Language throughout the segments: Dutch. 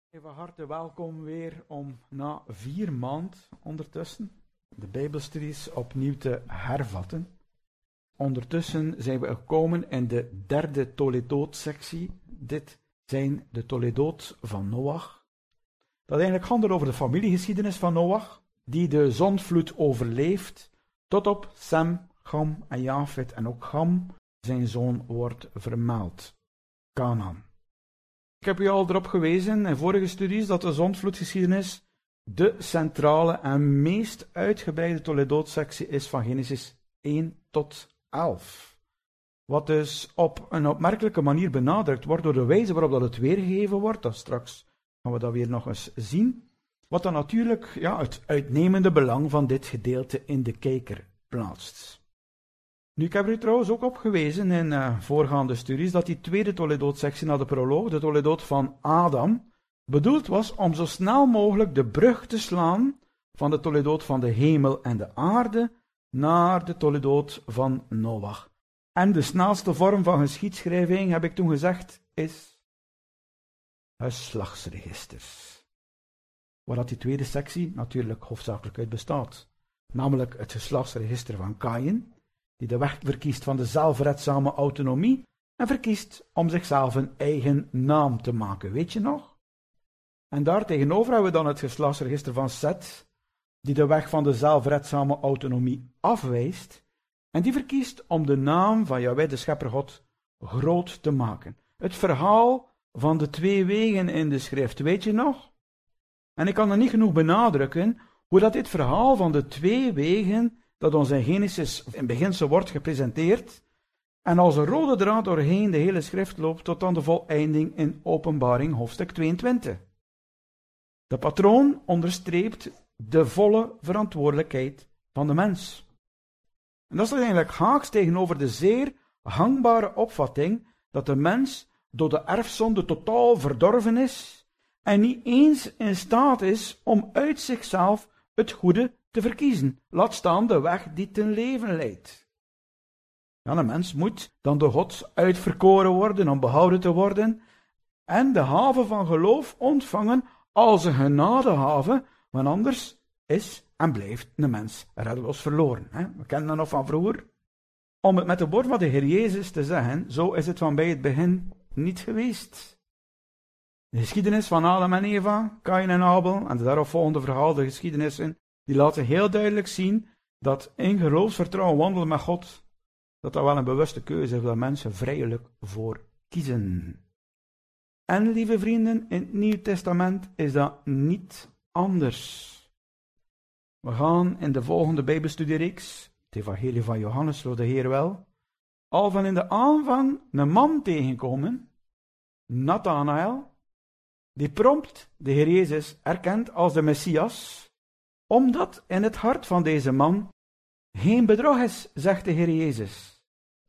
Van harte welkom weer om na 4 maanden ondertussen de Bijbelstudies opnieuw te hervatten. Ondertussen zijn we gekomen in de 3e Toledoot-sectie. Dit zijn de Toledoot van Noach. Dat eigenlijk handelt over de familiegeschiedenis van Noach, die de zondvloed overleeft, tot op Sem, Cham en Jafet. En ook Cham, zijn zoon, wordt vermeld. Canaan. Ik heb u al erop gewezen in vorige studies dat de zondvloedgeschiedenis de centrale en meest uitgebreide Toledoot-sectie is van Genesis 1 tot 11. Wat dus op een opmerkelijke manier benadrukt wordt door de wijze waarop dat het weergegeven wordt. Dat straks gaan we dat weer nog eens zien. Wat dan natuurlijk het uitnemende belang van dit gedeelte in de kijker plaatst. Nu, ik heb er trouwens ook op gewezen in voorgaande studies dat die tweede Toledoot-sectie na de proloog, de Toledoot van Adam, bedoeld was om zo snel mogelijk de brug te slaan van de Toledoot van de hemel en de aarde naar de Toledoot van Noach. En de snelste vorm van geschiedschrijving, heb ik toen gezegd, is geslachtsregisters. Waar dat die tweede sectie natuurlijk hoofdzakelijk uit bestaat. Namelijk het geslachtsregister van Kaïn, die de weg verkiest van de zelfredzame autonomie en verkiest om zichzelf een eigen naam te maken, weet je nog? En daar tegenover hebben we dan het geslachtsregister van Set, die de weg van de zelfredzame autonomie afwijst en die verkiest om de naam van Jahweh, de schepper God, groot te maken. Het verhaal van de 2 wegen in de schrift, weet je nog? En ik kan er niet genoeg benadrukken hoe dat dit verhaal van de 2 wegen dat ons in Genesis in beginsel wordt gepresenteerd en als een rode draad doorheen de hele schrift loopt tot aan de voleinding in Openbaring hoofdstuk 22. De patroon onderstreept de volle verantwoordelijkheid van de mens. En dat is eigenlijk haaks tegenover de zeer hangbare opvatting dat de mens door de erfzonde totaal verdorven is en niet eens in staat is om uit zichzelf het goede te verkiezen, laat staan de weg die ten leven leidt. Ja, een mens moet dan door God uitverkoren worden om behouden te worden en de haven van geloof ontvangen als een genadehave, want anders is en blijft een mens reddeloos verloren. We kennen dat nog van vroeger. Om het met de woorden van de Heer Jezus te zeggen, zo is het van bij het begin niet geweest. De geschiedenis van Adam en Eva, Kaïn en Abel en de daaropvolgende verhaal, de geschiedenissen, die laten heel duidelijk zien dat in geloofsvertrouwen wandelen met God, dat wel een bewuste keuze is waar mensen vrijelijk voor kiezen. En lieve vrienden, in het Nieuw Testament is dat niet anders. We gaan in de volgende Bijbelstudiereeks, het Evangelie van Johannes, zo de Heer wel, al van in de aanvang een man tegenkomen, Nathanael, die prompt de Heer Jezus erkent als de Messias, omdat in het hart van deze man geen bedrog is, zegt de Heer Jezus.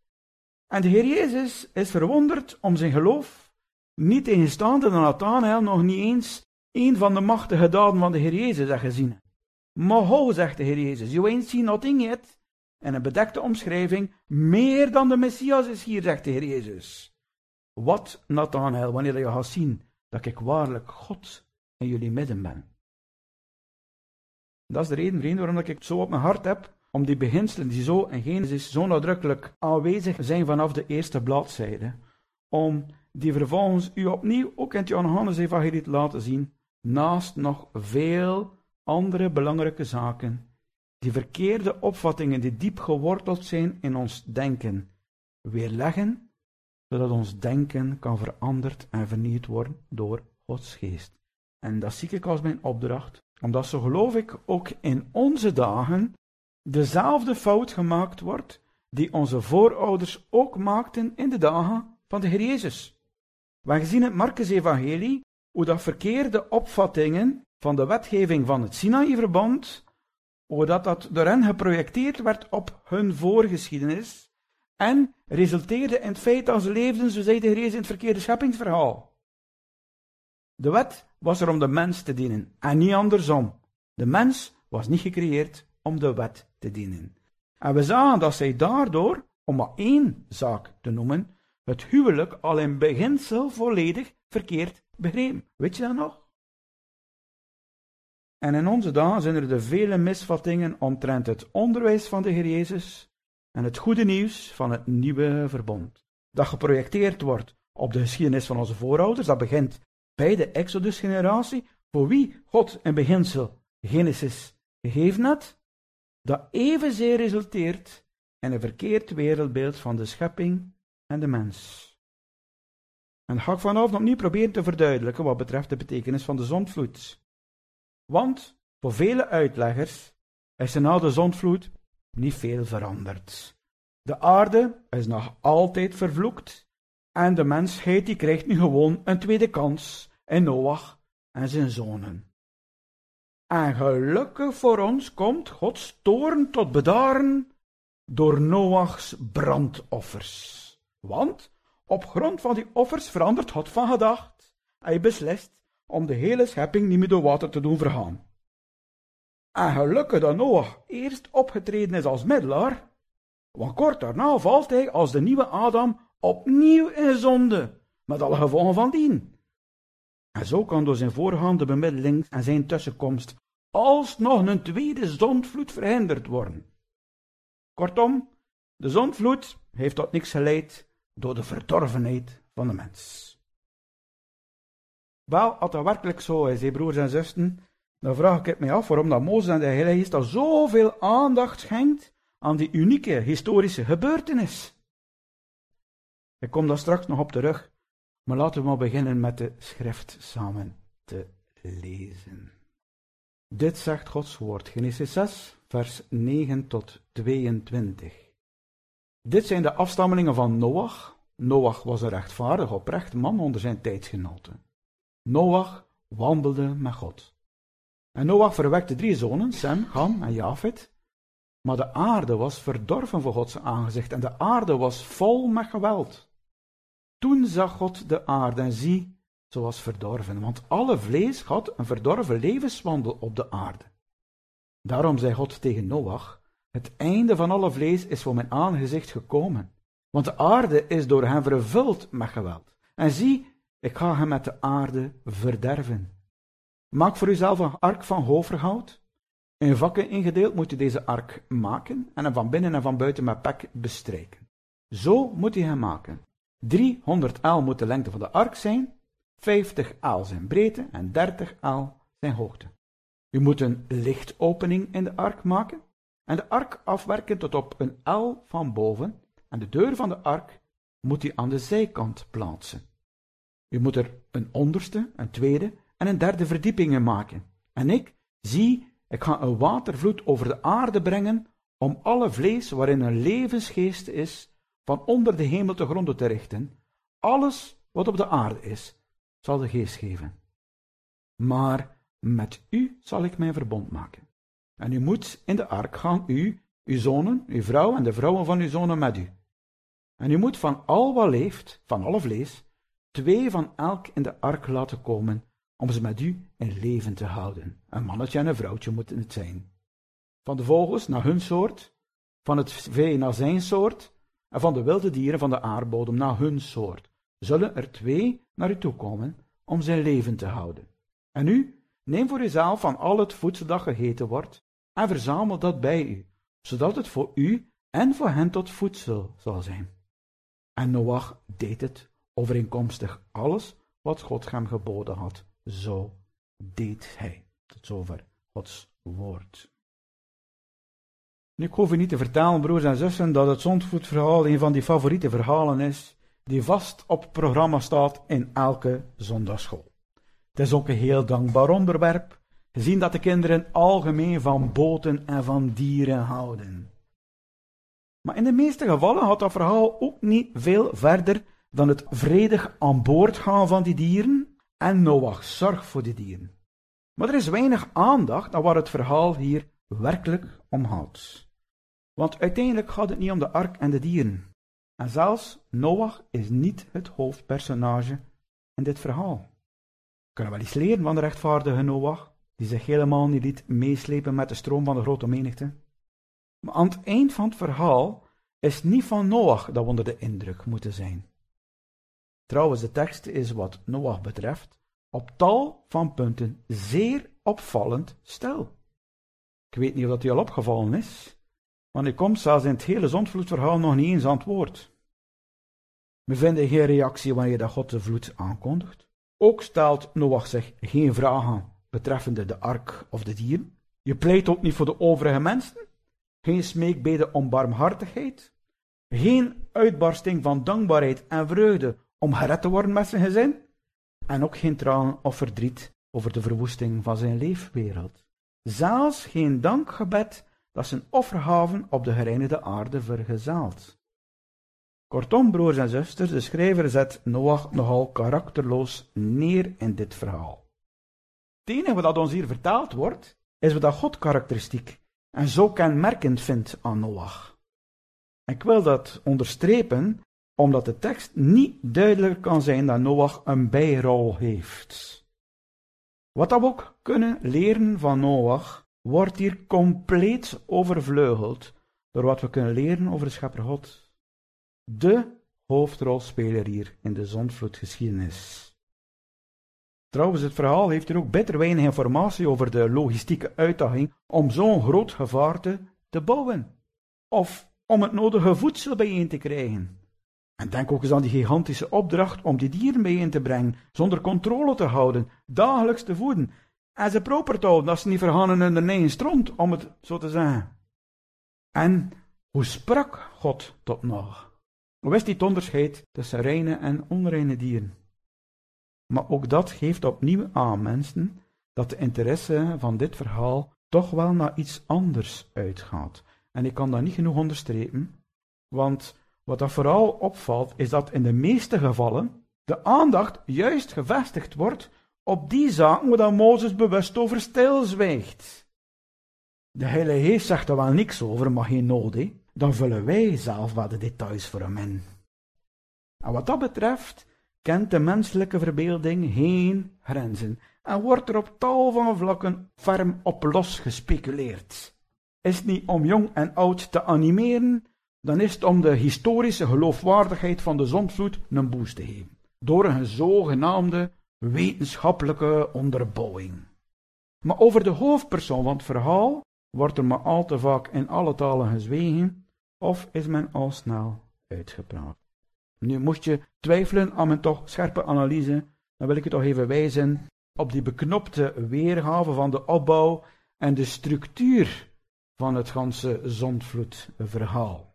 En de Heer Jezus is verwonderd om zijn geloof, niet tegenstaande dat Nathanael nog niet eens een van de machtige daden van de Heer Jezus had gezien. Maar ho, zegt de Heer Jezus, you ain't seen nothing yet. En een bedekte omschrijving, meer dan de Messias is hier, zegt de Heer Jezus. Wat, Nathanael, wanneer je gaat zien dat ik waarlijk God in jullie midden ben. Dat is de reden, vrienden, waarom ik het zo op mijn hart heb, om die beginselen die zo in Genesis zo nadrukkelijk aanwezig zijn vanaf de eerste bladzijde, om die vervolgens u opnieuw ook in het Johannes-evangelie te laten zien, naast nog veel andere belangrijke zaken, die verkeerde opvattingen die diep geworteld zijn in ons denken, weerleggen, zodat ons denken kan veranderd en vernieuwd worden door Gods geest. En dat zie ik als mijn opdracht, omdat zo geloof ik ook in onze dagen dezelfde fout gemaakt wordt die onze voorouders ook maakten in de dagen van de Heer Jezus. We hebben gezien in het Markus-evangelie hoe dat verkeerde opvattingen van de wetgeving van het Sinaï-verbond, hoe dat door hen geprojecteerd werd op hun voorgeschiedenis en resulteerde in het feit dat ze leefden, zo zei de Heer Jezus in het verkeerde scheppingsverhaal. De wet was er om de mens te dienen en niet andersom. De mens was niet gecreëerd om de wet te dienen. En we zagen dat zij daardoor, om maar 1 zaak te noemen, het huwelijk al in beginsel volledig verkeerd begreep. Weet je dat nog? En in onze dagen zijn er de vele misvattingen omtrent het onderwijs van de Heer Jezus en het goede nieuws van het nieuwe verbond, dat geprojecteerd wordt op de geschiedenis van onze voorouders. Dat begint bij de Exodus-generatie, voor wie God in beginsel Genesis gegeven had, dat evenzeer resulteert in een verkeerd wereldbeeld van de schepping en de mens. En dat ga ik vanavond opnieuw proberen te verduidelijken wat betreft de betekenis van de zondvloed. Want voor vele uitleggers is er na de zondvloed niet veel veranderd. De aarde is nog altijd vervloekt en de mensheid die krijgt nu gewoon een tweede kans in Noach en zijn zonen. En gelukkig voor ons komt Gods toorn tot bedaren door Noachs brandoffers. Want op grond van die offers verandert God van gedacht. Hij beslist om de hele schepping niet meer door water te doen vergaan. En gelukkig dat Noach eerst opgetreden is als middelaar, want kort daarna valt hij als de nieuwe Adam opnieuw in zonde, met alle gevolgen van dien. En zo kan door zijn voorgaande bemiddeling en zijn tussenkomst alsnog een tweede zondvloed verhinderd worden. Kortom, de zondvloed heeft tot niks geleid door de verdorvenheid van de mens. Wel, als dat werkelijk zo is, broers en zussen, dan vraag ik me af waarom dat Mozes en de Heilige Geest al zoveel aandacht schenkt aan die unieke historische gebeurtenis. Ik kom daar straks nog op terug, maar laten we maar beginnen met de schrift samen te lezen. Dit zegt Gods woord, Genesis 6, vers 9 tot 22. Dit zijn de afstammelingen van Noach. Noach was een rechtvaardig, oprecht man onder zijn tijdsgenoten. Noach wandelde met God. En Noach verwekte 3 zonen, Sem, Cham en Jafet. Maar de aarde was verdorven voor Gods aangezicht en de aarde was vol met geweld. Toen zag God de aarde en zie, ze was verdorven, want alle vlees had een verdorven levenswandel op de aarde. Daarom zei God tegen Noach, het einde van alle vlees is voor mijn aangezicht gekomen, want de aarde is door hem vervuld met geweld. En zie, ik ga hem met de aarde verderven. Maak voor uzelf een ark van goferhout. In vakken ingedeeld moet u deze ark maken en hem van binnen en van buiten met pek bestrijken. Zo moet u hem maken. 300 el moet de lengte van de ark zijn, 50 el zijn breedte en 30 el zijn hoogte. U moet een lichtopening in de ark maken en de ark afwerken tot op een el van boven en de deur van de ark moet u aan de zijkant plaatsen. U moet er een onderste, een tweede en een derde verdiepingen maken. En ik ga een watervloed over de aarde brengen om alle vlees waarin een levensgeest is, van onder de hemel te gronden te richten. Alles wat op de aarde is, zal de geest geven. Maar met u zal ik mijn verbond maken. En u moet in de ark gaan, u, uw zonen, uw vrouw en de vrouwen van uw zonen met u. En u moet van al wat leeft, van alle vlees, 2 van elk in de ark laten komen, om ze met u in leven te houden. Een mannetje en een vrouwtje moeten het zijn. Van de vogels naar hun soort, van het vee naar zijn soort, en van de wilde dieren van de aardbodem naar hun soort. Zullen er 2 naar u toe komen, om ze in leven te houden. En u, neem voor uzelf van al het voedsel dat gegeten wordt, en verzamel dat bij u, zodat het voor u en voor hen tot voedsel zal zijn. En Noach deed het, overeenkomstig alles wat God hem geboden had. Zo deed hij. Tot zover Gods woord. Nu, ik hoef u niet te vertellen, broers en zussen, dat het zondvloedverhaal een van die favoriete verhalen is, die vast op het programma staat in elke zondagschool. Het is ook een heel dankbaar onderwerp, gezien dat de kinderen algemeen van boten en van dieren houden. Maar in de meeste gevallen gaat dat verhaal ook niet veel verder dan het vredig aan boord gaan van die dieren en Noach's zorg voor die dieren. Maar er is weinig aandacht aan waar het verhaal hier werkelijk om gaat. Want uiteindelijk gaat het niet om de ark en de dieren. En zelfs Noach is niet het hoofdpersonage in dit verhaal. We kunnen wel iets leren van de rechtvaardige Noach, die zich helemaal niet liet meeslepen met de stroom van de grote menigte. Maar aan het eind van het verhaal is niet van Noach dat we onder de indruk moeten zijn. Trouwens, de tekst is wat Noach betreft op tal van punten zeer opvallend stil. Ik weet niet of dat u al opgevallen is, want u komt zelfs in het hele zondvloedverhaal nog niet eens aan het woord. We vinden geen reactie wanneer dat God de vloed aankondigt. Ook stelt Noach zich geen vragen betreffende de ark of de dieren. Je pleit ook niet voor de overige mensen. Geen smeekbeden om barmhartigheid. Geen uitbarsting van dankbaarheid en vreugde om gered te worden met zijn gezin. En ook geen tranen of verdriet over de verwoesting van zijn leefwereld. Zelfs geen dankgebed dat zijn offergaven op de gereinigde aarde vergezelt. Kortom, broers en zusters, de schrijver zet Noach nogal karakterloos neer in dit verhaal. Het enige wat ons hier vertaald wordt, is wat God karakteristiek en zo kenmerkend vindt aan Noach. Ik wil dat onderstrepen, omdat de tekst niet duidelijker kan zijn dat Noach een bijrol heeft. Wat we ook kunnen leren van Noach, wordt hier compleet overvleugeld door wat we kunnen leren over de schepper God. De hoofdrolspeler hier in de zondvloedgeschiedenis. Trouwens, het verhaal heeft hier ook bitter weinig informatie over de logistieke uitdaging om zo'n groot gevaarte te bouwen. Of om het nodige voedsel bijeen te krijgen. En denk ook eens aan die gigantische opdracht om die dieren bijeen te brengen, zonder controle te houden, dagelijks te voeden, en ze proper te houden, dat ze niet vergaan in hun eigen stront, om het zo te zeggen. En hoe sprak God tot Noach? Hoe is dit onderscheid tussen reine en onreine dieren? Maar ook dat geeft opnieuw aan mensen dat de interesse van dit verhaal toch wel naar iets anders uitgaat. En ik kan dat niet genoeg onderstrepen, want wat dat vooral opvalt is dat in de meeste gevallen de aandacht juist gevestigd wordt op die zaken waar Mozes bewust over stilzwijgt. De Heilige Geest zegt er wel niks over, maar geen nood, hè? Dan vullen wij zelf wel de details voor hem in. En wat dat betreft kent de menselijke verbeelding geen grenzen en wordt er op tal van vlakken ferm op los gespeculeerd. Is het niet om jong en oud te animeren, dan is het om de historische geloofwaardigheid van de zondvloed een boost te geven, door een zogenaamde wetenschappelijke onderbouwing. Maar over de hoofdpersoon van het verhaal wordt er maar al te vaak in alle talen gezwegen, of is men al snel uitgepraat. Nu, moest je twijfelen aan mijn toch scherpe analyse, dan wil ik je toch even wijzen op die beknopte weergave van de opbouw en de structuur van het ganse zondvloedverhaal.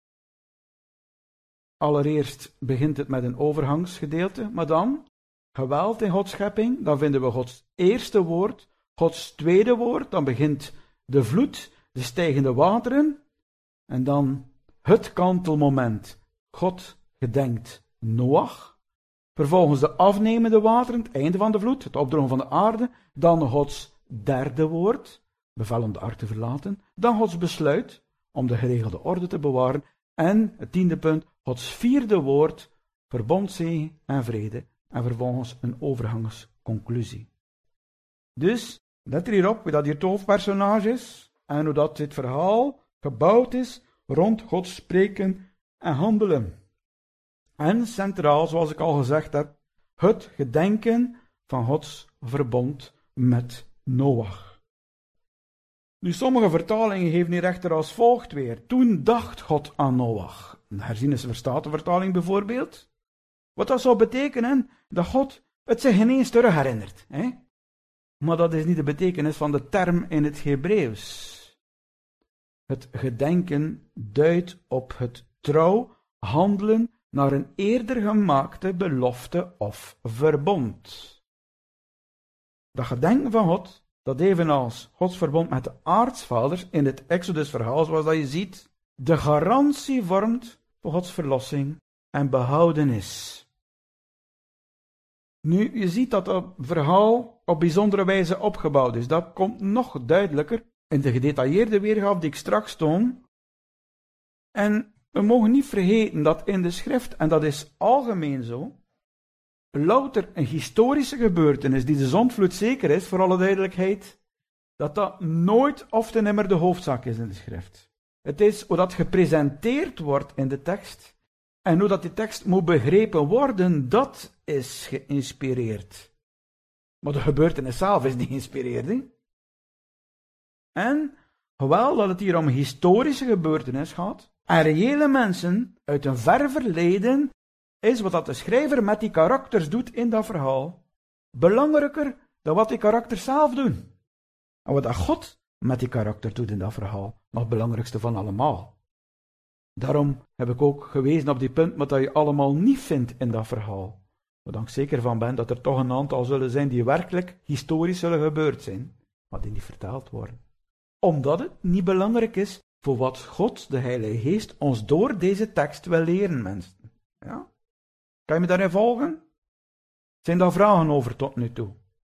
Allereerst begint het met een overgangsgedeelte, maar dan geweld in Gods schepping, dan vinden we Gods eerste woord, Gods tweede woord, dan begint de vloed, de stijgende wateren, en dan het kantelmoment. God gedenkt Noach, vervolgens de afnemende wateren, het einde van de vloed, het opdrogen van de aarde, dan Gods derde woord, bevel om de ark te verlaten, dan Gods besluit om de geregelde orde te bewaren, en het tiende punt, Gods vierde woord, verbondzegen en vrede, en vervolgens een overgangsconclusie. Dus, let er hierop wie dat hier het hoofdpersonage is, en hoe dat dit verhaal gebouwd is rond Gods spreken en handelen. En centraal, zoals ik al gezegd heb, het gedenken van Gods verbond met Noach. Nu, sommige vertalingen geven hier echter als volgt weer. Toen dacht God aan Noach. De Herziene Statenvertaling bijvoorbeeld. Wat dat zou betekenen, dat God het zich ineens terug herinnert. Hè? Maar dat is niet de betekenis van de term in het Hebreeuws. Het gedenken duidt op het trouw handelen naar een eerder gemaakte belofte of verbond. Dat gedenken van God, dat evenals Gods verbond met de aartsvaders in het Exodus-verhaal, zoals dat je ziet, de garantie vormt voor Gods verlossing en behoudenis. Nu, je ziet dat het verhaal op bijzondere wijze opgebouwd is. Dat komt nog duidelijker in de gedetailleerde weergave die ik straks toon. En we mogen niet vergeten dat in de schrift, en dat is algemeen zo, louter een historische gebeurtenis die de zondvloed zeker is, voor alle duidelijkheid, dat nooit of te nimmer de hoofdzaak is in de schrift. Het is hoe dat gepresenteerd wordt in de tekst en hoe dat die tekst moet begrepen worden, dat is geïnspireerd. Maar de gebeurtenis zelf is niet geïnspireerd. Hè? En, hoewel dat het hier om een historische gebeurtenis gaat, en reële mensen uit een ver verleden, is wat dat de schrijver met die karakters doet in dat verhaal, belangrijker dan wat die karakters zelf doen. En wat dat God met die karakter doet in dat verhaal, nog het belangrijkste van allemaal. Daarom heb ik ook gewezen op die punt wat je allemaal niet vindt in dat verhaal. Waar ik zeker van ben dat er toch een aantal zullen zijn die werkelijk historisch zullen gebeurd zijn, maar die niet verteld worden. Omdat het niet belangrijk is voor wat God, de Heilige Geest, ons door deze tekst wil leren, mensen. Ja? Kan je me daarin volgen? Zijn daar vragen over tot nu toe?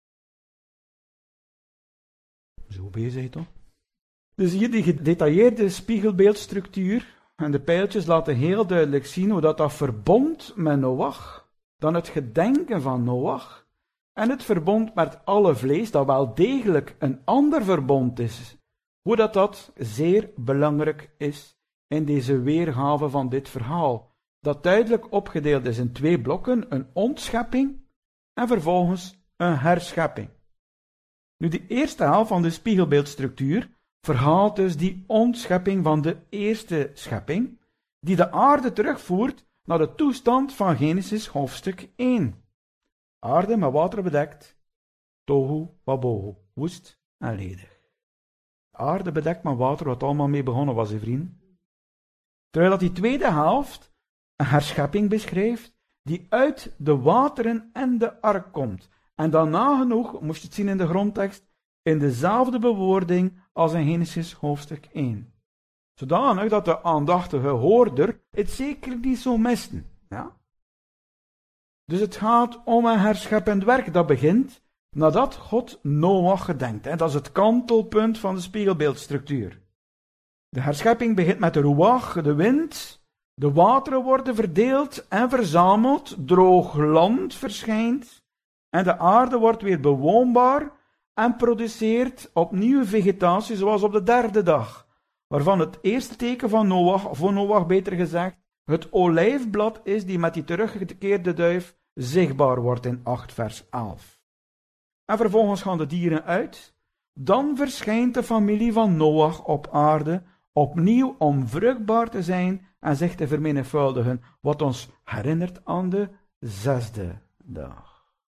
Zo bezig toch? Dus hier die gedetailleerde spiegelbeeldstructuur en de pijltjes laten heel duidelijk zien hoe dat verbond met Noach, dan het gedenken van Noach en het verbond met alle vlees, dat wel degelijk een ander verbond is, hoe dat zeer belangrijk is in deze weergave van dit verhaal, dat duidelijk opgedeeld is in 2 blokken, een ontschepping en vervolgens een herschepping. Nu, de eerste helft van de spiegelbeeldstructuur verhaalt dus die ontschepping van de eerste schepping, die de aarde terugvoert naar de toestand van Genesis hoofdstuk 1. Aarde met water bedekt, tohu wabohu, woest en ledig. Aarde bedekt met water, wat allemaal mee begonnen was, vrienden. Terwijl dat die tweede helft een herschepping beschrijft, die uit de wateren en de ark komt. En dan nagenoeg, moest je het zien in de grondtekst, in dezelfde bewoording als in Genesis hoofdstuk 1. Zodanig dat de aandachtige hoorder het zeker niet zou missen. Ja? Dus het gaat om een herscheppend werk dat begint nadat God Noach gedenkt. Dat is het kantelpunt van de spiegelbeeldstructuur. De herschepping begint met de ruach, de wind. De wateren worden verdeeld en verzameld, droog land verschijnt en de aarde wordt weer bewoonbaar en produceert opnieuw vegetatie zoals op de 3e dag, waarvan het eerste teken van Noach, voor Noach beter gezegd, het olijfblad is die met die teruggekeerde duif zichtbaar wordt in 8 vers 11. En vervolgens gaan de dieren uit, dan verschijnt de familie van Noach op aarde, opnieuw om vruchtbaar te zijn en zich te vermenigvuldigen, wat ons herinnert aan de 6e dag.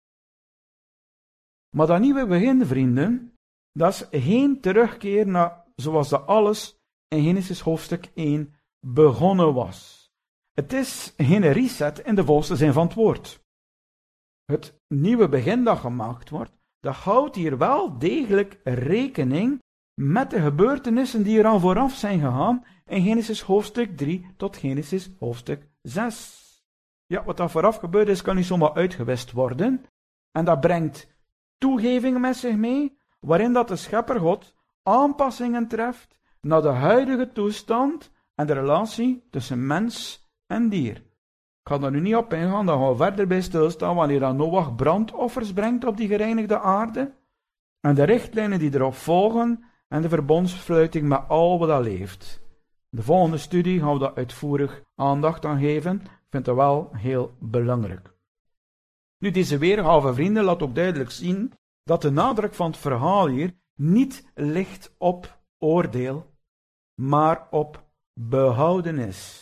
Maar dat nieuwe begin, vrienden, dat is geen terugkeer naar zoals dat alles in Genesis hoofdstuk 1 begonnen was. Het is geen reset in de volste zin van het woord. Het nieuwe begin dat gemaakt wordt, dat houdt hier wel degelijk rekening met de gebeurtenissen die er al vooraf zijn gegaan in Genesis hoofdstuk 3 tot Genesis hoofdstuk 6. Ja, wat daar vooraf gebeurd is, kan niet zomaar uitgewist worden. En dat brengt toegevingen met zich mee, waarin dat de schepper God aanpassingen treft naar de huidige toestand en de relatie tussen mens en dier. Ik ga daar nu niet op ingaan, daar gaan we verder bij stilstaan wanneer dan Noach brandoffers brengt op die gereinigde aarde en de richtlijnen die erop volgen en de verbondsfluiting met al wat dat leeft. De volgende studie gaan we daar uitvoerig aandacht aan geven. Ik vind dat wel heel belangrijk. Nu, deze weergave, vrienden, laat ook duidelijk zien dat de nadruk van het verhaal hier niet ligt op oordeel, maar op behoudenis.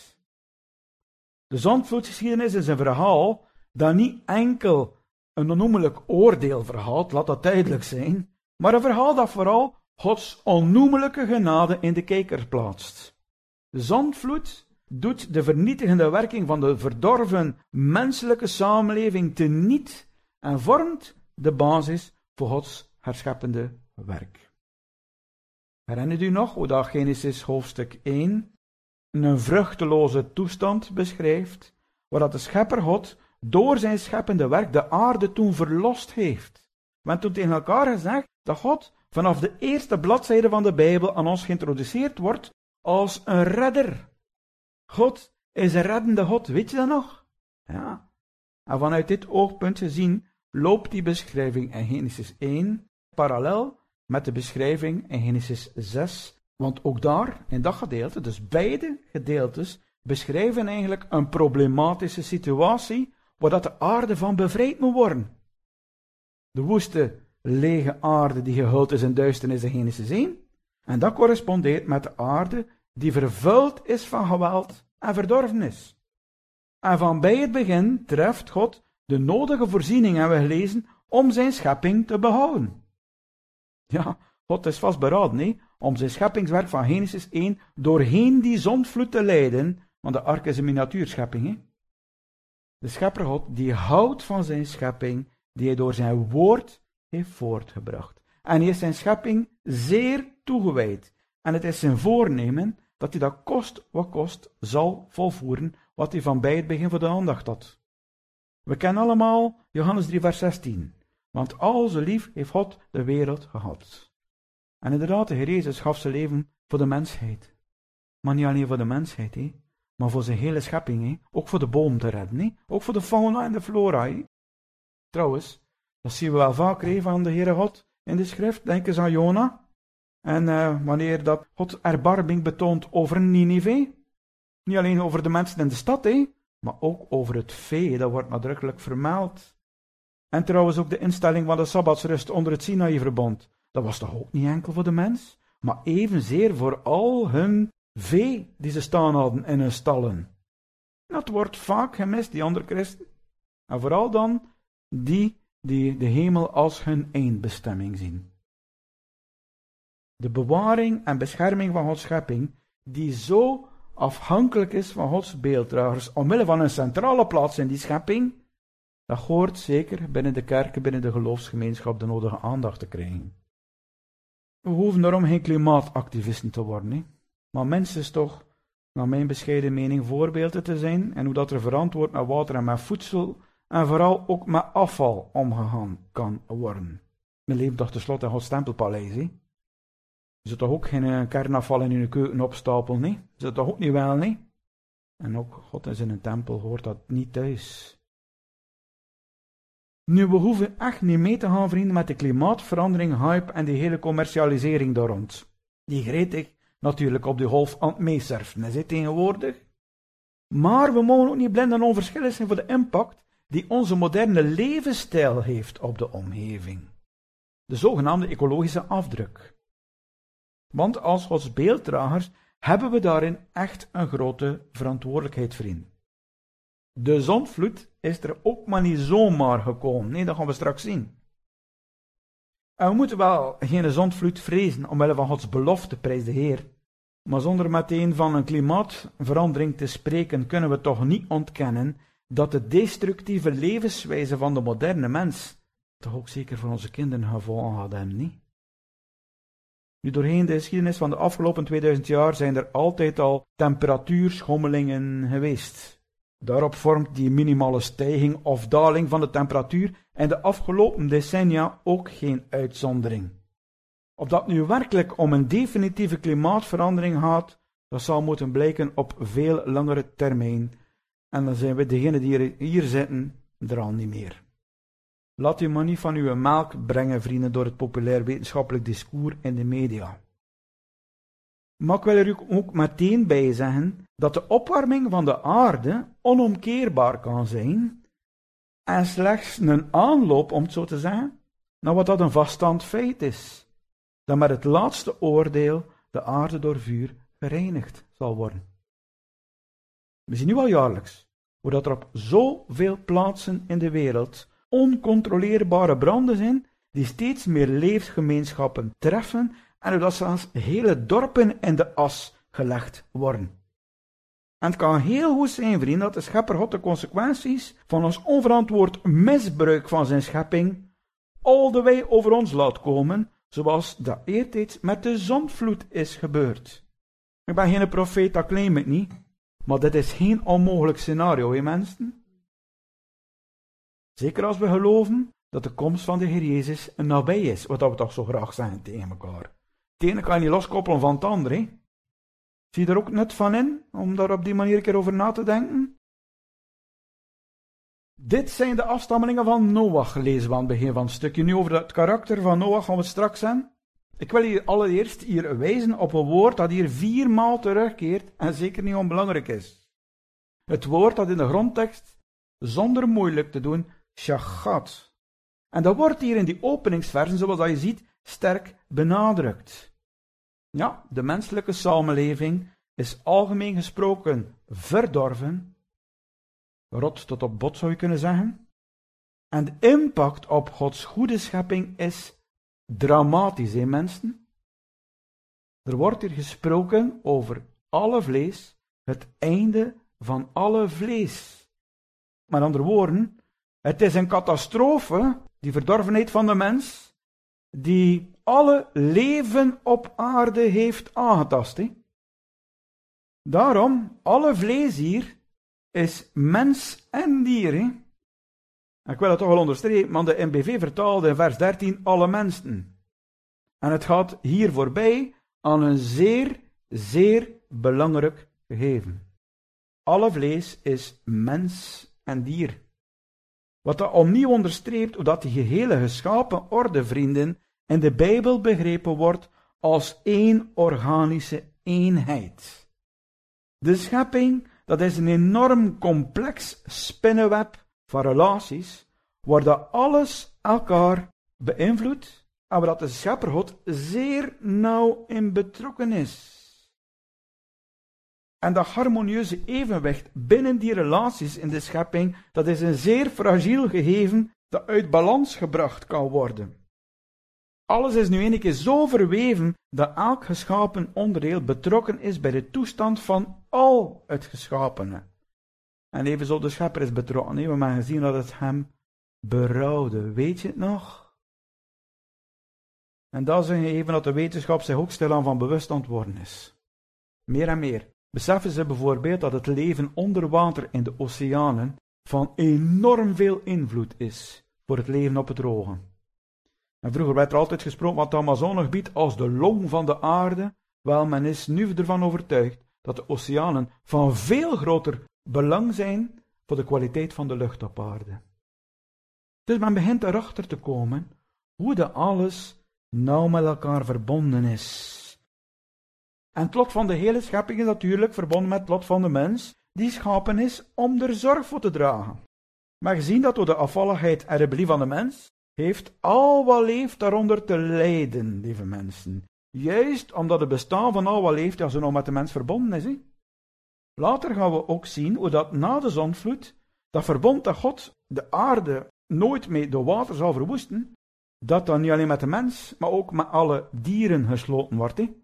De zondvloedgeschiedenis is een verhaal dat niet enkel een onnoemelijk oordeel verhaalt, laat dat duidelijk zijn, maar een verhaal dat vooral Gods onnoemelijke genade in de kijker plaatst. De zondvloed doet de vernietigende werking van de verdorven menselijke samenleving teniet en vormt de basis voor Gods herscheppende werk. Herinnert u nog hoe dat Genesis hoofdstuk 1 een vruchteloze toestand beschrijft, waar dat de schepper God door zijn scheppende werk de aarde toen verlost heeft? We hebben toen tegen elkaar gezegd dat God vanaf de eerste bladzijde van de Bijbel aan ons geïntroduceerd wordt als een redder. God is een reddende God, weet je dat nog? Ja. En vanuit dit oogpunt gezien loopt die beschrijving in Genesis 1 parallel met de beschrijving in Genesis 6. Want ook daar, in dat gedeelte, dus beide gedeeltes, beschrijven eigenlijk een problematische situatie waar dat de aarde van bevrijd moet worden. De woeste, lege aarde die gehuld is in duisternis in Genesis 1. En dat correspondeert met de aarde die vervuld is van geweld en verdorvenis. En van bij het begin treft God de nodige voorziening, hebben we gelezen, om zijn schepping te behouden. Ja, God is vastberaden, om zijn scheppingswerk van Genesis 1 doorheen die zondvloed te leiden, want de ark is een miniatuurschepping. De schepper God, die houdt van zijn schepping, die hij door zijn woord heeft voortgebracht. En hij is zijn schepping zeer toegewijd. En het is zijn voornemen dat hij dat kost wat kost zal volvoeren, wat hij van bij het begin voor de aandacht had. We kennen allemaal Johannes 3 vers 16. Want al zo lief heeft God de wereld gehad. En inderdaad, de Heer Jezus gaf zijn leven voor de mensheid. Maar niet alleen voor de mensheid, maar voor zijn hele schepping. Ook voor de boom te redden. Ook voor de fauna en de flora. Trouwens, dat zien we wel vaker van de Heere God in de schrift. Denk eens aan Jona. En wanneer dat God erbarming betoont over Ninive. Niet alleen over de mensen in de stad, maar ook over het vee. Dat wordt nadrukkelijk vermeld. En trouwens ook de instelling van de Sabbatsrust onder het Sinaï-verbond. Dat was toch ook niet enkel voor de mens, maar evenzeer voor al hun vee die ze staan hadden in hun stallen. Dat wordt vaak gemist, die andere christen. En vooral dan die de hemel als hun eindbestemming zien. De bewaring en bescherming van Gods schepping, die zo afhankelijk is van Gods beelddragers, omwille van een centrale plaats in die schepping, dat hoort zeker binnen de kerken, binnen de geloofsgemeenschap de nodige aandacht te krijgen. We hoeven daarom geen klimaatactivisten te worden, maar minstens toch, naar mijn bescheiden mening, voorbeelden te zijn en hoe dat er verantwoord met water en met voedsel en vooral ook met afval omgegaan kan worden. We leven toch tenslotte in Gods tempelpaleis, Je zult toch ook geen kernafval in je keuken opstapelen, Je zult toch ook niet wel, En ook God is in een tempel, hoort dat niet thuis. Nu, we hoeven echt niet mee te gaan, vrienden, met de klimaatverandering, hype en die hele commercialisering daar rond. Die gretig natuurlijk op de golf aan het meesurfen is, tegenwoordig. Maar we mogen ook niet blind en onverschillig zijn voor de impact die onze moderne levensstijl heeft op de omgeving. De zogenaamde ecologische afdruk. Want als Gods beelddragers hebben we daarin echt een grote verantwoordelijkheid, vrienden. De zondvloed is er ook maar niet zomaar gekomen. Nee, dat gaan we straks zien. En we moeten wel geen zondvloed vrezen, omwille van Gods belofte, prijs de Heer. Maar zonder meteen van een klimaatverandering te spreken, kunnen we toch niet ontkennen dat de destructieve levenswijze van de moderne mens toch ook zeker voor onze kinderen gevolgen had hebben, niet? Nu, doorheen de geschiedenis van de afgelopen 2000 jaar zijn er altijd al temperatuurschommelingen geweest. Daarop vormt die minimale stijging of daling van de temperatuur in de afgelopen decennia ook geen uitzondering. Of dat nu werkelijk om een definitieve klimaatverandering gaat, dat zal moeten blijken op veel langere termijn. En dan zijn we degenen die hier zitten er al niet meer. Laat u maar niet van uw melk brengen, vrienden, door het populair wetenschappelijk discours in de media. Maar ik wil er u ook meteen bij zeggen dat de opwarming van de aarde onomkeerbaar kan zijn en slechts een aanloop, om het zo te zeggen, naar wat dat een vaststaand feit is, dat met het laatste oordeel de aarde door vuur gereinigd zal worden. We zien nu al jaarlijks hoe dat er op zoveel plaatsen in de wereld oncontroleerbare branden zijn die steeds meer leefgemeenschappen treffen en doordat zelfs hele dorpen in de as gelegd worden. En het kan heel goed zijn, vrienden, dat de schepper God de consequenties van ons onverantwoord misbruik van zijn schepping al de wij over ons laat komen, zoals dat eertijds met de zondvloed is gebeurd. Ik ben geen profeet, dat claim ik niet, maar dit is geen onmogelijk scenario, hè mensen? Zeker als we geloven dat de komst van de Heer Jezus nabij is, wat we toch zo graag zeggen tegen elkaar. Het ene kan je niet loskoppelen van het andere. Hè? Zie je er ook nut van in, om daar op die manier een keer over na te denken? Dit zijn de afstammelingen van Noach, lezen we aan het begin van het stukje. Nu over het karakter van Noach gaan we het straks hebben. Ik wil hier allereerst wijzen op een woord dat hier 4 maal terugkeert en zeker niet onbelangrijk is. Het woord dat in de grondtekst, zonder moeilijk te doen, shagat. En dat wordt hier in die openingsversen, zoals dat je ziet, sterk benadrukt. Ja, de menselijke samenleving is algemeen gesproken verdorven, rot tot op bot zou je kunnen zeggen. En de impact op Gods goede schepping is dramatisch, hè mensen? Er wordt hier gesproken over alle vlees, het einde van alle vlees. Met andere woorden, het is een catastrofe, die verdorvenheid van de mens, die alle leven op aarde heeft aangetast. Hè? Daarom, alle vlees hier is mens en dier. Hè? Ik wil het toch wel onderstrepen, want de NBV vertaalde in vers 13 alle mensen. En het gaat hier voorbij aan een zeer, zeer belangrijk gegeven. Alle vlees is mens en dier. Wat dat opnieuw onderstreept, hoe dat die gehele geschapen orde, vrienden, in de Bijbel begrepen wordt als één organische eenheid. De schepping, dat is een enorm complex spinnenweb van relaties, waar dat alles elkaar beïnvloedt en waar dat de schepper God zeer nauw in betrokken is. En dat harmonieuze evenwicht binnen die relaties in de schepping, dat is een zeer fragiel gegeven dat uit balans gebracht kan worden. Alles is nu een keer zo verweven dat elk geschapen onderdeel betrokken is bij de toestand van al het geschapene. En evenzo de schepper is betrokken. We hebben gezien dat het hem berouwde. Weet je het nog? En dat is een gegeven dat de wetenschap zich ook stilaan van bewust aan het worden is. Meer en meer. Beseffen ze bijvoorbeeld dat het leven onder water in de oceanen van enorm veel invloed is voor het leven op het droge. En vroeger werd er altijd gesproken van het Amazonegebied als de long van de aarde. Wel, men is nu ervan overtuigd dat de oceanen van veel groter belang zijn voor de kwaliteit van de lucht op aarde. Dus men begint erachter te komen hoe dat alles nauw met elkaar verbonden is. En het lot van de hele schepping is natuurlijk verbonden met het lot van de mens, die geschapen is om er zorg voor te dragen. Maar gezien dat door de afvalligheid en rebellie van de mens, heeft al wat leeft daaronder te lijden, lieve mensen. Juist omdat het bestaan van al wat leeft, ja, zo nog met de mens verbonden is. Hè? Later gaan we ook zien hoe dat na de zondvloed, dat verbond dat God de aarde nooit mee door water zal verwoesten, dat dan niet alleen met de mens, maar ook met alle dieren gesloten wordt. Hè?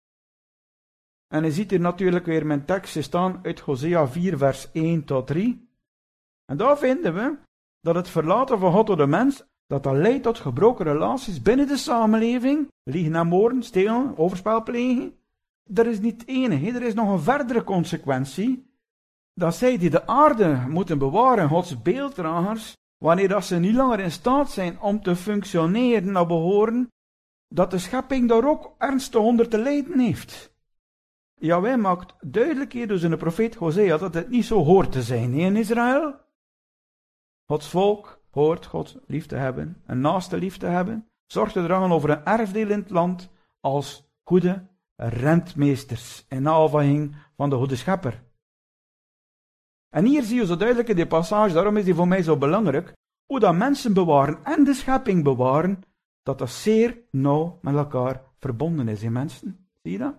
En je ziet hier natuurlijk weer mijn tekstje staan uit Hosea 4 vers 1 tot 3. En daar vinden we dat het verlaten van God door de mens, dat leidt tot gebroken relaties binnen de samenleving, liegen en moorden, stelen, overspel plegen. Dat is niet het enige, er is nog een verdere consequentie, dat zij die de aarde moeten bewaren, Gods beelddragers, wanneer dat ze niet langer in staat zijn om te functioneren naar behoren, dat de schepping daar ook ernstig onder te lijden heeft. Jawel maakt duidelijk hier dus in de profeet Hosea dat het niet zo hoort te zijn in Israël. Gods volk hoort God lief te hebben, een naaste lief te hebben, zorgt te dragen over een erfdeel in het land als goede rentmeesters in navolging van de goede schepper. En hier zie je zo duidelijk in die passage, daarom is die voor mij zo belangrijk, hoe dat mensen bewaren en de schepping bewaren, dat dat zeer nauw met elkaar verbonden is in mensen. Zie je dat?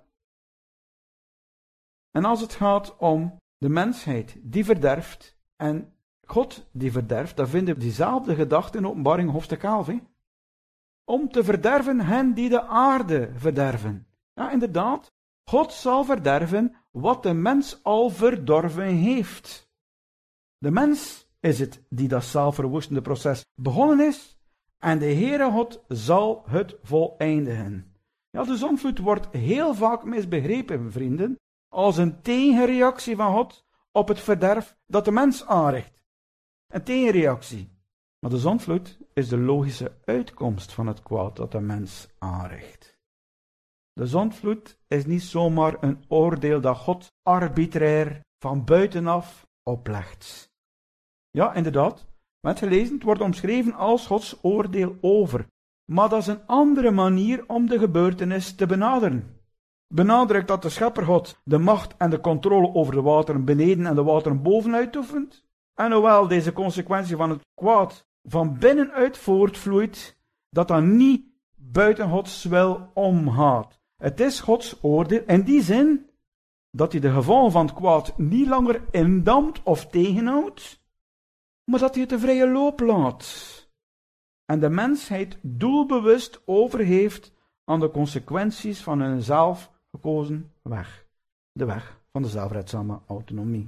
En als het gaat om de mensheid die verderft en God die verderft, dan vinden we diezelfde gedachte in Openbaring hoofdstuk 11. Om te verderven hen die de aarde verderven. Ja, inderdaad, God zal verderven wat de mens al verdorven heeft. De mens is het die dat zelfverwoestende proces begonnen is en de Heere God zal het voleindigen. Ja, de zondvloed wordt heel vaak misbegrepen, vrienden, als een tegenreactie van God op het verderf dat de mens aanricht. Een tegenreactie. Maar de zondvloed is de logische uitkomst van het kwaad dat de mens aanricht. De zondvloed is niet zomaar een oordeel dat God arbitrair van buitenaf oplegt. Ja, inderdaad, met gelezen, het wordt omschreven als Gods oordeel over. Maar dat is een andere manier om de gebeurtenis te benaderen. Benadrukt dat de schepper God de macht en de controle over de wateren beneden en de wateren boven uitoefent. En hoewel deze consequentie van het kwaad van binnenuit voortvloeit, dat dan niet buiten Gods wil omgaat. Het is Gods oordeel in die zin dat hij de gevolgen van het kwaad niet langer indampt of tegenhoudt, maar dat hij het de vrije loop laat. En de mensheid doelbewust overgeeft aan de consequenties van hun zelf gekozen weg. De weg van de zelfredzame autonomie.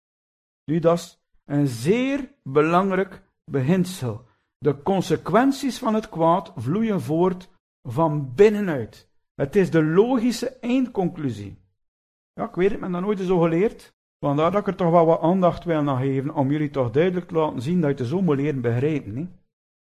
Nu, dat is een zeer belangrijk beginsel. De consequenties van het kwaad vloeien voort van binnenuit. Het is de logische eindconclusie. Ja, ik weet het, men dat nooit zo geleerd. Vandaar dat ik er toch wel wat aandacht wil naar geven, om jullie toch duidelijk te laten zien dat je het zo moet leren begrijpen. Hè?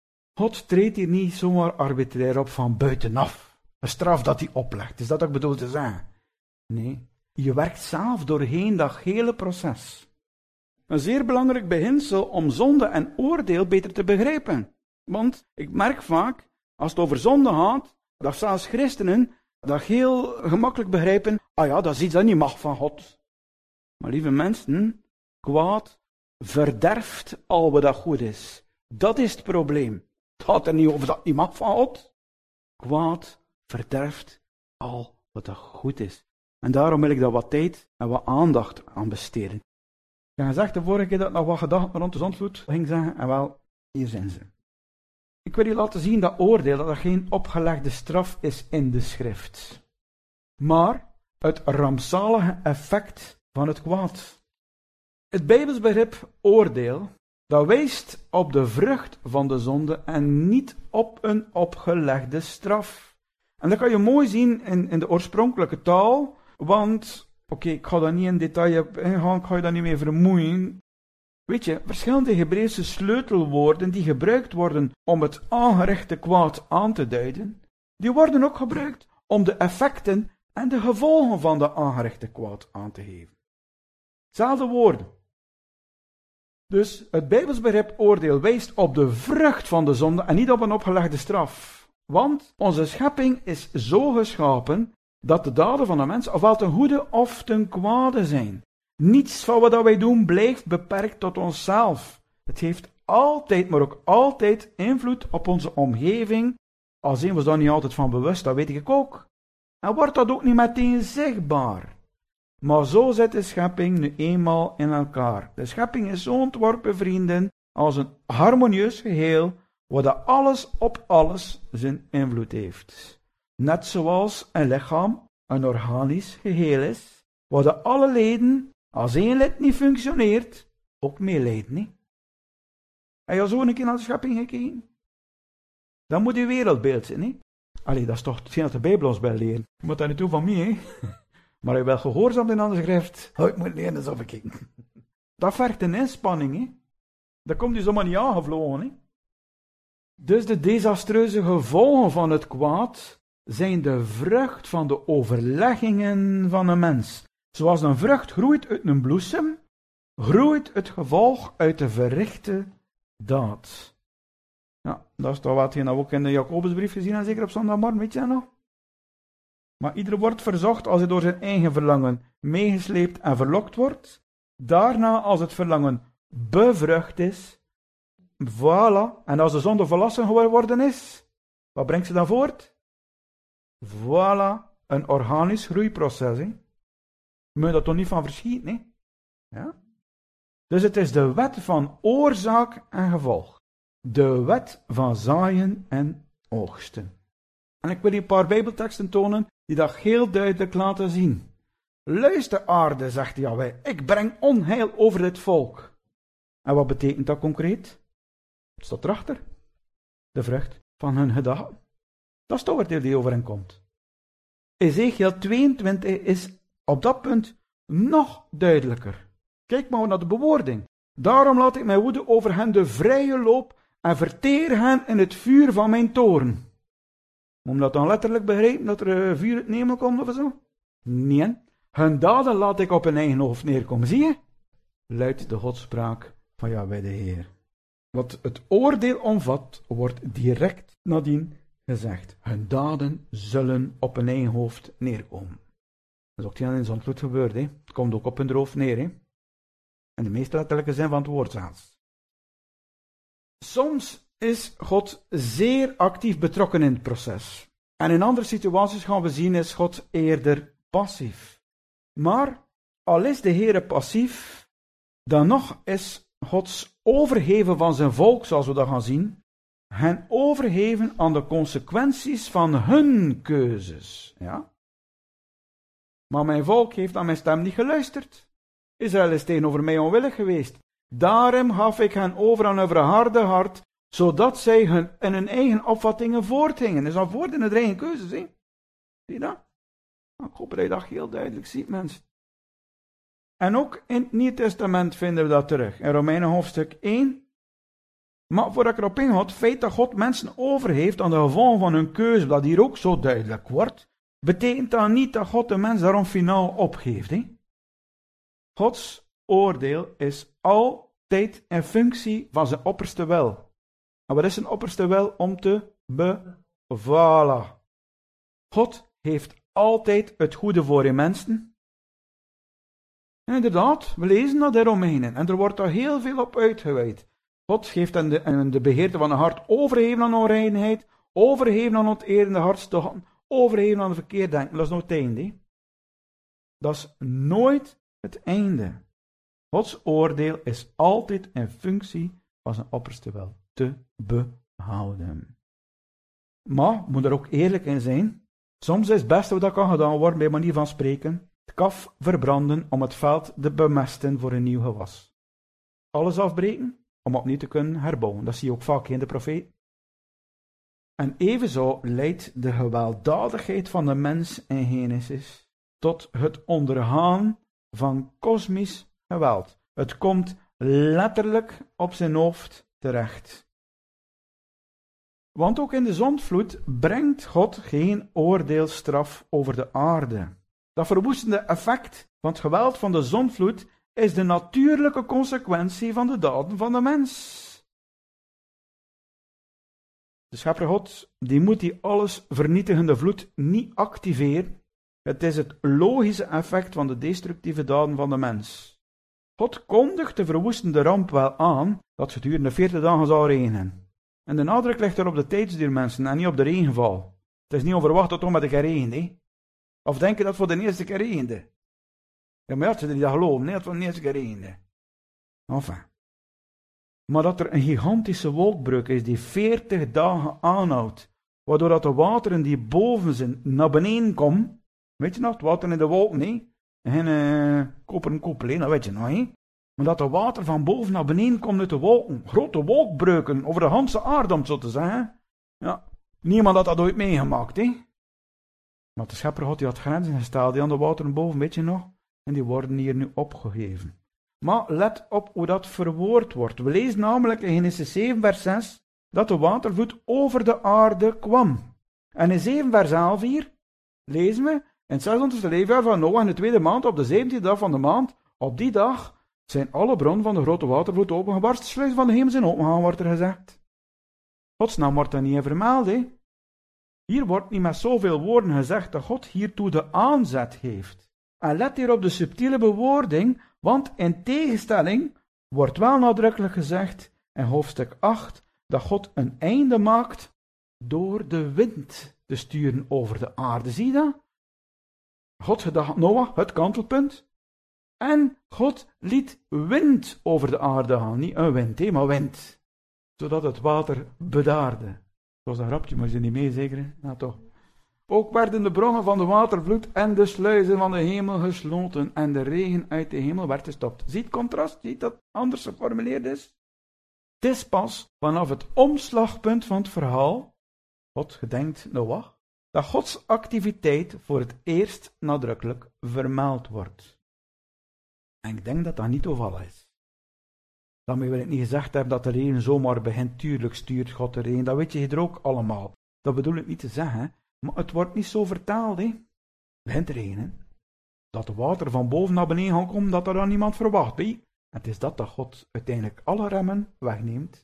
God treedt hier niet zomaar arbitrair op van buitenaf. Een straf dat hij oplegt. Is dat wat ik bedoel te zeggen? Nee, je werkt zelf doorheen dat hele proces. Een zeer belangrijk beginsel om zonde en oordeel beter te begrijpen. Want ik merk vaak, als het over zonde gaat, dat zelfs christenen dat heel gemakkelijk begrijpen, ah ja, dat is iets dat niet mag van God. Maar lieve mensen, kwaad verderft al wat dat goed is. Dat is het probleem. Het gaat er niet over dat het niet mag van God. Kwaad verderft al wat dat goed is. En daarom wil ik daar wat tijd en wat aandacht aan besteden. Ik heb gezegd de vorige keer dat ik nog wat gedachten rond de zondvloed ging zeggen, en wel, hier zijn ze. Ik wil je laten zien dat oordeel, dat er geen opgelegde straf is in de schrift. Maar het rampzalige effect van het kwaad. Het Bijbels begrip oordeel, dat wijst op de vrucht van de zonde en niet op een opgelegde straf. En dat kan je mooi zien in de oorspronkelijke taal, want, oké, ik ga daar niet in detail op ingaan, ik ga je daar niet mee vermoeien. Weet je, verschillende Hebreeuwse sleutelwoorden die gebruikt worden om het aangerichte kwaad aan te duiden, die worden ook gebruikt om de effecten en de gevolgen van de aangerichte kwaad aan te geven. Zelfde woorden. Dus het Bijbels begrip oordeel wijst op de vrucht van de zonde en niet op een opgelegde straf. Want onze schepping is zo geschapen dat de daden van de mens ofwel ten goede of ten kwade zijn. Niets van wat wij doen blijft beperkt tot onszelf. Het heeft altijd, maar ook altijd invloed op onze omgeving. Al zijn we daar niet altijd van bewust, dat weet ik ook. En wordt dat ook niet meteen zichtbaar. Maar zo zit de schepping nu eenmaal in elkaar. De schepping is zo ontworpen, vrienden, als een harmonieus geheel, waar dat alles op alles zijn invloed heeft. Net zoals een lichaam een organisch geheel is, waar dat alle leden, als één lid niet functioneert, ook meelijden, niet? Heb je al zo een keer naar de schepping gekeken? Dan moet je wereldbeeld zijn, niet? Allee, dat is toch hetgeen dat de Bijbel ons wil leren. Je moet dat niet doen van mij, hè? Maar je wel gehoorzaam in andere schrift. Oh, ik moet leren eens overkijken. Dat vergt een inspanning, hè? Dat komt dus zomaar niet aangevlogen, hè? Dus de desastreuze gevolgen van het kwaad zijn de vrucht van de overleggingen van een mens. Zoals een vrucht groeit uit een bloesem, groeit het gevolg uit de verrichte daad. Ja, dat is toch wat je nou ook in de Jacobusbrief gezien hebt, zeker op zondagmorgen, weet je dat nog? Maar ieder wordt verzocht als hij door zijn eigen verlangen meegesleept en verlokt wordt. Daarna, als het verlangen bevrucht is, voilà, en als de zonde volwassen geworden is, wat brengt ze dan voort? Voilà, een organisch groeiproces, hè? Je moet dat toch niet van verschieten, hè? Ja? Dus het is de wet van oorzaak en gevolg. De wet van zaaien en oogsten. En ik wil je een paar Bijbelteksten tonen die dat heel duidelijk laten zien. Luister aarde, zegt Yahweh, ik breng onheil over dit volk. En wat betekent dat concreet? Het staat erachter. De vrucht van hun gedachten. Dat is het oordeel die over hen komt. Ezekiel 22 is op dat punt nog duidelijker. Kijk maar naar de bewoording. Daarom laat ik mijn woede over hen de vrije loop en verteer hen in het vuur van mijn toorn. Moet je dat dan letterlijk begrijpen, dat er vuur uit de hemel komt of zo? Nee, hun daden laat ik op hun eigen hoofd neerkomen. Zie je? Luidt de godspraak van Yahweh de Heer. Wat het oordeel omvat, wordt direct nadien gezegd. Hun daden zullen op hun eigen hoofd neerkomen. Dat is ook in zondvloed gebeurd, hè? Het komt ook op hun hoofd neer, hè? In de meest letterlijke zin van het woord zelfs. Soms is God zeer actief betrokken in het proces. En in andere situaties gaan we zien, is God eerder passief. Maar, al is de Heere passief, dan nog is Gods overgeven van zijn volk, zoals we dat gaan zien, hen overgeven aan de consequenties van hun keuzes. Ja? Maar mijn volk heeft aan mijn stem niet geluisterd. Israël is tegenover mij onwillig geweest. Daarom gaf ik hen over aan een verharde hart, zodat zij in hun eigen opvattingen voortgingen. Dus dan voort in hun eigen keuzes. Zie je dat? Ik hoop dat je dat heel duidelijk ziet, mensen. En ook in het Nieuw Testament vinden we dat terug. In Romeinen hoofdstuk 1. Maar voordat ik erop inga, het feit dat God mensen overgeeft aan de gevolgen van hun keuze, dat hier ook zo duidelijk wordt, betekent dat niet dat God de mens daarom finaal opgeeft. Hè? Gods oordeel is altijd in functie van zijn opperste wil. En wat is zijn opperste wil? Om te bevalen. God heeft altijd het goede voor je mensen. En inderdaad, we lezen dat in Romeinen. En er wordt daar heel veel op uitgeweid. God geeft aan de begeerte van het hart overgeven aan onreinheid, overgeven aan onterende hartstochten, overgeven aan verkeerd denken. Dat is nooit het einde. Dat is nooit het einde. Gods oordeel is altijd in functie van zijn opperste wil te behouden. Maar, moet er ook eerlijk in zijn, soms is het beste wat kan gedaan worden, bij manier van spreken, het kaf verbranden om het veld te bemesten voor een nieuw gewas. Alles afbreken om opnieuw te kunnen herbouwen. Dat zie je ook vaak in de profeet. En evenzo leidt de gewelddadigheid van de mens in Genesis tot het ondergaan van kosmisch geweld. Het komt letterlijk op zijn hoofd terecht. Want ook in de zondvloed brengt God geen oordeelsstraf over de aarde. Dat verwoestende effect van het geweld van de zondvloed is de natuurlijke consequentie van de daden van de mens. De schepper God, die moet die alles vernietigende vloed niet activeren. Het is het logische effect van de destructieve daden van de mens. God kondigt de verwoestende ramp wel aan, dat gedurende 40 dagen zal regenen. En de nadruk ligt er op de tijdsduur, mensen, en niet op de regenval. Het is niet onverwacht dat het met een keer regent, hè? Of denken dat het voor de eerste keer regende? Ja, maar had ze niet dat geloven, nee, dat het voor de eerste keer regende. Enfin. Maar dat er een gigantische wolkbreuk is die 40 dagen aanhoudt, waardoor dat de wateren die boven zijn naar beneden komen, weet je nog, het water in de wolken, nee? En koperen koepel, dat weet je nog, hè? Maar dat de water van boven naar beneden komt uit de wolken, grote wolkbreuken over de ganse aarde, om het zo te zeggen. Ja, niemand had dat ooit meegemaakt, hè? Maar de schepper God die had grenzen gesteld, die aan de wateren boven, weet je nog? En die worden hier nu opgegeven. Maar let op hoe dat verwoord wordt. We lezen namelijk in Genesis 7 vers 6 dat de watervloed over de aarde kwam. En in 7 vers 11 hier lezen we, in het 600ste leefjaar van Noach in de tweede maand, op de 17e dag van de maand, op die dag zijn alle bronnen van de grote watervloed opengebarst, de sluizen van de hemel zijn opengegaan, wordt er gezegd. Gods naam wordt daar niet in vermeld, hè. Hier wordt niet met zoveel woorden gezegd dat God hiertoe de aanzet heeft. En let hier op de subtiele bewoording, want in tegenstelling wordt wel nadrukkelijk gezegd in hoofdstuk 8 dat God een einde maakt door de wind te sturen over de aarde. Zie je dat? God gedacht Noach, het kantelpunt. En God liet wind over de aarde gaan. Niet een wind, maar wind. Zodat het water bedaarde. Dat was een grapje, maar je niet mee, zeker? Nou toch. Ook werden de bronnen van de watervloed en de sluizen van de hemel gesloten en de regen uit de hemel werd gestopt. Zie het contrast? Zie dat anders geformuleerd is? Het is pas vanaf het omslagpunt van het verhaal, God gedenkt Noach, dat Gods activiteit voor het eerst nadrukkelijk vermeld wordt. En ik denk dat dat niet toeval is. Daarmee wil ik niet gezegd hebben dat de regen zomaar begint. Tuurlijk stuurt God de regen, dat weet je er ook allemaal. Dat bedoel ik niet te zeggen, maar het wordt niet zo vertaald. Hè. Begint te regenen, dat de water van boven naar beneden gaat komen, dat er dan niemand verwacht. Hè. Het is dat God uiteindelijk alle remmen wegneemt.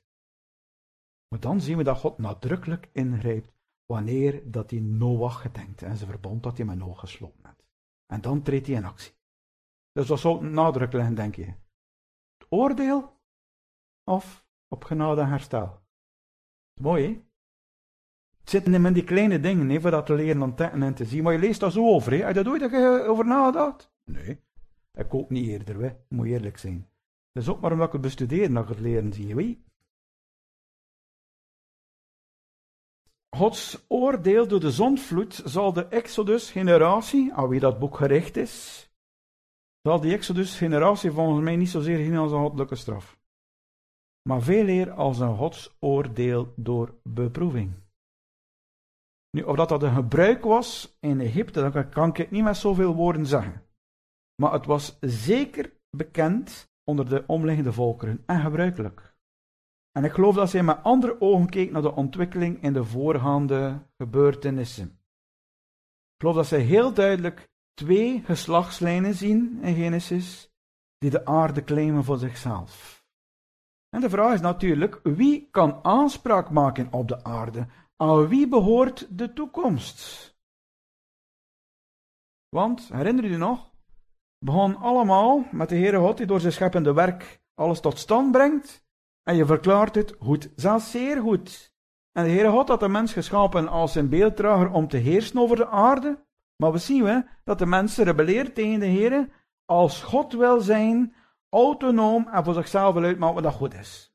Maar dan zien we dat God nadrukkelijk ingrijpt, wanneer dat hij Noach gedenkt en zijn verbond dat hij met Noach gesloten heeft. En dan treedt hij in actie. Dus dat zal nadruk leggen, denk je. Het oordeel of op genade en herstel? Mooi, hè? Het zit hem in die kleine dingen, hè, voor dat te leren ontdekken en te zien. Maar je leest daar zo over, hè? Heb je daar ooit over nagedacht? Nee, ik ook niet eerder, hè. Moet eerlijk zijn. Het is ook maar omdat ik het bestudeer dat ik het leren zie, weet. Gods oordeel door de zondvloed zal de Exodus-generatie, aan wie dat boek gericht is, zal die Exodus-generatie volgens mij niet zozeer zien als een goddelijke straf, maar veel eer als een Gods oordeel door beproeving. Nu, of dat een gebruik was in Egypte, dat kan ik niet met zoveel woorden zeggen. Maar het was zeker bekend onder de omliggende volkeren en gebruikelijk. En ik geloof dat zij met andere ogen keek naar de ontwikkeling in de voorgaande gebeurtenissen. Ik geloof dat zij heel duidelijk 2 geslachtslijnen zien in Genesis, die de aarde claimen voor zichzelf. En de vraag is natuurlijk, wie kan aanspraak maken op de aarde? Aan wie behoort de toekomst? Want, herinner u nog, begon allemaal met de Heere God die door zijn scheppende werk alles tot stand brengt. En je verklaart het goed, zelfs zeer goed. En de Heere God had de mens geschapen als zijn beelddrager om te heersen over de aarde. Maar we zien dat de mens rebelleert tegen de Heere als God wil zijn, autonoom en voor zichzelf wil uitmaken wat dat goed is.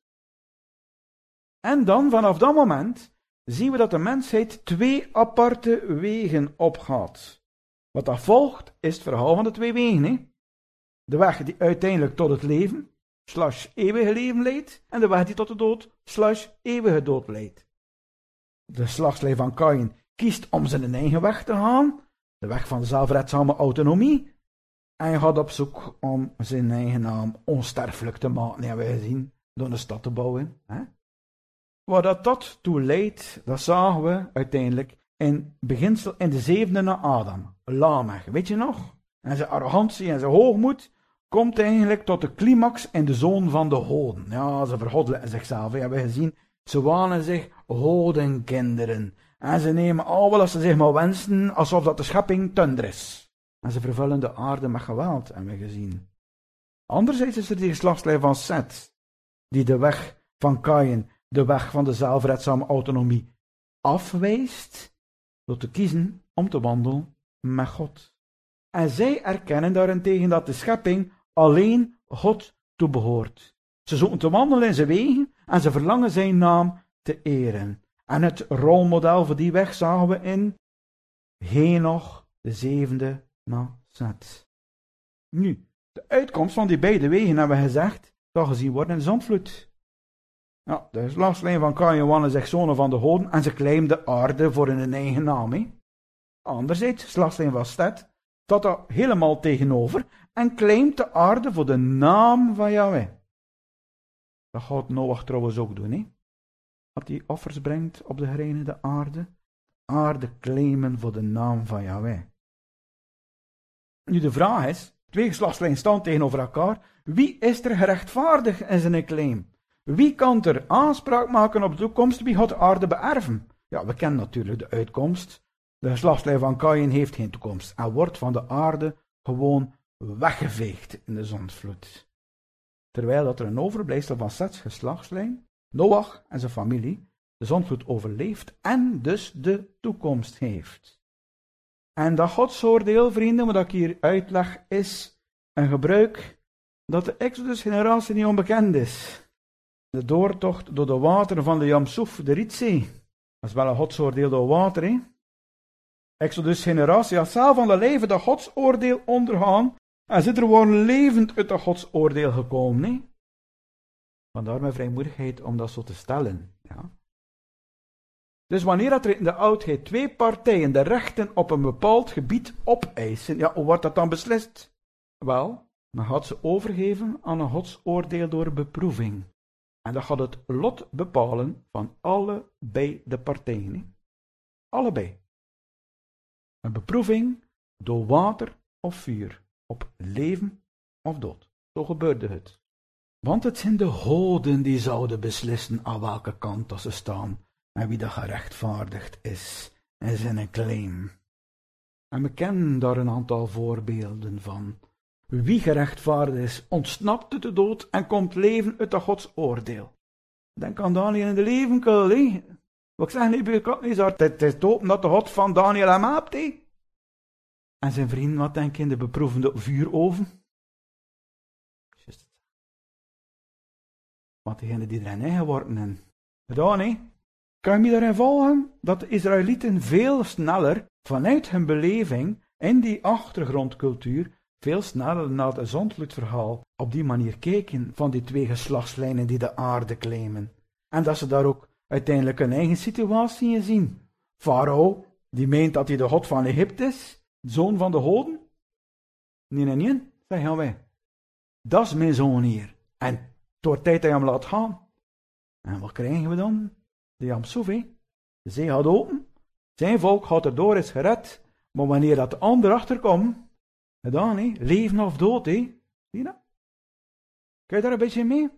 En dan, vanaf dat moment, zien we dat de mensheid 2 aparte wegen opgaat. Wat dat volgt, is het verhaal van de 2 wegen. Hè? De weg die uiteindelijk tot het leven, / eeuwige leven leidt, en de weg die tot de dood, / eeuwige dood leidt. De geslachtslijn van Kaïn kiest om zijn eigen weg te gaan, de weg van de zelfredzame autonomie, en hij gaat op zoek om zijn eigen naam onsterfelijk te maken, hebben we gezien, door een stad te bouwen. Hè? Waar dat toe leidt, dat zagen we uiteindelijk in beginsel in de 7e na Adam, Lamech, weet je nog? En zijn arrogantie en zijn hoogmoed komt eigenlijk tot de climax in de zoon van de goden. Ja, ze vergoddelijken zichzelf, hebben we gezien. Ze wanen zich godenkinderen. En ze nemen al wat ze zich maar wensen, alsof dat de schepping tunder is. En ze vervullen de aarde met geweld, hebben we gezien. Anderzijds is er die geslachtslijn van Seth, die de weg van Kaïn, de weg van de zelfredzame autonomie, afwijst door te kiezen om te wandelen met God. En zij erkennen daarentegen dat de schepping alleen God toebehoort. Ze zoeken te wandelen in zijn wegen en ze verlangen zijn naam te eren. En het rolmodel voor die weg zagen we in Henoch, de 7e na Seth. Nu, de uitkomst van die beide wegen hebben we gezegd, zal gezien worden in de zondvloed. Ja, de geslachtslijn van Kaïn wanen zich zonen van de goden en ze claimen de aarde voor hun eigen naam. Hè. Anderzijds, de geslachtslijn van Seth staat daar helemaal tegenover en claimt de aarde voor de naam van Yahweh. Dat gaat Noach trouwens ook doen, hè? Dat hij offers brengt op de gereinigde aarde. Aarde claimen voor de naam van Yahweh. Nu de vraag is, 2 geslachtslijnen staan tegenover elkaar. Wie is er gerechtvaardigd in zijn claim? Wie kan er aanspraak maken op de toekomst? Wie gaat de aarde beërven? Ja, we kennen natuurlijk de uitkomst. De geslachtslijn van Kaïn heeft geen toekomst en wordt van de aarde gewoon weggeveegd in de zondvloed. Terwijl dat er een overblijfsel van Seths geslachtslijn, Noach en zijn familie, de zondvloed overleeft en dus de toekomst heeft. En dat godsoordeel, vrienden, wat ik hier uitleg, is een gebruik dat de Exodus-generatie niet onbekend is. De doortocht door de wateren van de Yamsuf, de Rietzee. Dat is wel een godsoordeel door water, hè? Exodus-generatie had zelf aan de lijve dat godsoordeel ondergaan en zit er worden levend uit dat godsoordeel gekomen, hè? Vandaar mijn vrijmoedigheid om dat zo te stellen, ja. Dus wanneer er in de oudheid 2 partijen de rechten op een bepaald gebied opeisen, ja, hoe wordt dat dan beslist? Wel, dan gaat ze overgeven aan een godsoordeel door beproeving. En dat gaat het lot bepalen van allebei de partijen. Hè? Allebei. Een beproeving door water of vuur, op leven of dood. Zo gebeurde het. Want het zijn de goden die zouden beslissen aan welke kant dat ze staan en wie dat gerechtvaardigd is in zijn claim. En we kennen daar een aantal voorbeelden van. Wie gerechtvaardigd is, ontsnapt uit de dood en komt leven uit dat Gods oordeel. Denk aan Daniel in de levenkuil, hè. Wat ik zeg, Nebukadnezar, het is open dat de God van Daniel hem hebt, hè. En zijn vrienden, wat denk je, in de beproevende vuuroven? Want degene die erin ingeworden zijn gedaan, hè. Kan je me daarin volgen? Dat de Israëlieten veel sneller, vanuit hun beleving, in die achtergrondcultuur, veel sneller naar het zondvloedverhaal op die manier keken van die twee geslachtslijnen die de aarde claimen. En dat ze daar ook uiteindelijk hun eigen situatie in zien. Farao, die meent dat hij de God van Egypte is, zoon van de goden. Nee, zeggen wij. Dat is mijn zoon hier. En het wordt tijd dat je hem laat gaan. En wat krijgen we dan? De Jamsoef, hè? De zee gaat open. Zijn volk gaat erdoor, is gered. Maar wanneer dat de ander achterkomt, gedaan, hè? Leven of dood, hè? Zie je dat? Kijk je daar een beetje mee?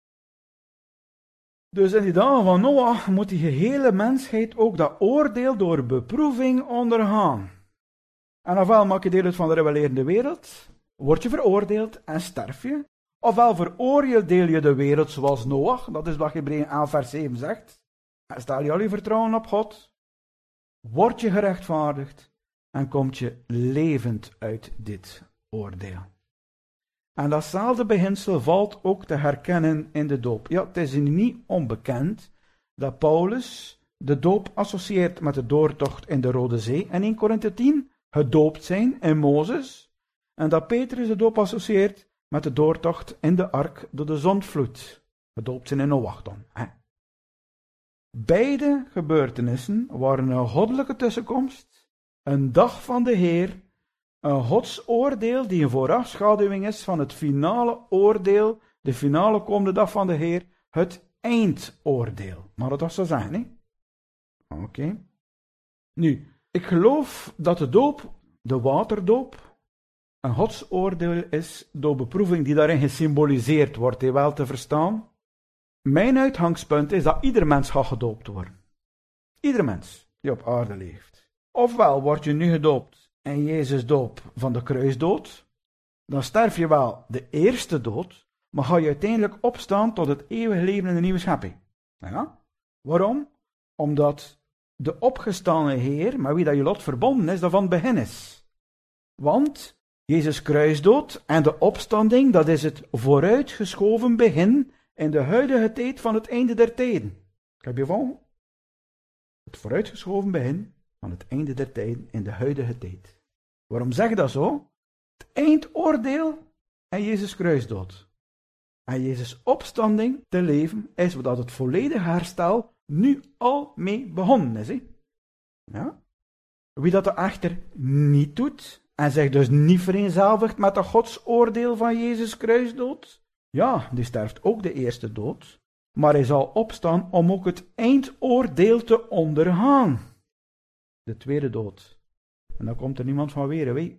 Dus in die dagen van Noach moet die gehele mensheid ook dat oordeel door beproeving ondergaan. En ofwel maak je deel uit van de rebellerende wereld, word je veroordeeld en sterf je. Ofwel veroordeel je de wereld zoals Noach, dat is wat Hebreeën 11 vers 7 zegt. En stel je al je vertrouwen op God, word je gerechtvaardigd en komt je levend uit dit oordeel. En datzelfde beginsel valt ook te herkennen in de doop. Ja, het is niet onbekend dat Paulus de doop associeert met de doortocht in de Rode Zee en in Korinthe 10 gedoopt zijn in Mozes. En dat Petrus de doop associeert met de doortocht in de ark door de zondvloed. Gedoopt zijn in Noach dan. Beide gebeurtenissen waren een goddelijke tussenkomst, een dag van de Heer, een godsoordeel die een voorafschaduwing is van het finale oordeel, de finale komende dag van de Heer, het eindoordeel. Maar dat zou zijn, hè? Oké. Nu, ik geloof dat de doop, de waterdoop, een godsoordeel is door beproeving die daarin gesymboliseerd wordt, wel te verstaan. Mijn uitgangspunt is dat ieder mens gaat gedoopt worden. Ieder mens die op aarde leeft. Ofwel word je nu gedoopt in Jezus doop van de kruisdood, dan sterf je wel de eerste dood, maar ga je uiteindelijk opstaan tot het eeuwige leven in de nieuwe schepping. Ja? Waarom? Omdat de opgestane Heer, met wie dat je lot verbonden is, dat van het begin is. Want Jezus kruisdood en de opstanding, dat is het vooruitgeschoven begin in de huidige tijd van het einde der tijden. Heb je volgen? Het vooruitgeschoven begin van het einde der tijden in de huidige tijd. Waarom zeg je dat zo? Het eindoordeel en Jezus kruisdood. En Jezus opstanding te leven is wat het volledige herstel nu al mee begonnen is. Hè? Ja? Wie dat echter niet doet en zich dus niet vereenzelvigt met het godsoordeel van Jezus kruisdood, ja, die sterft ook de eerste dood, maar hij zal opstaan om ook het eindoordeel te ondergaan. De tweede dood. En dan komt er niemand van weer, weet.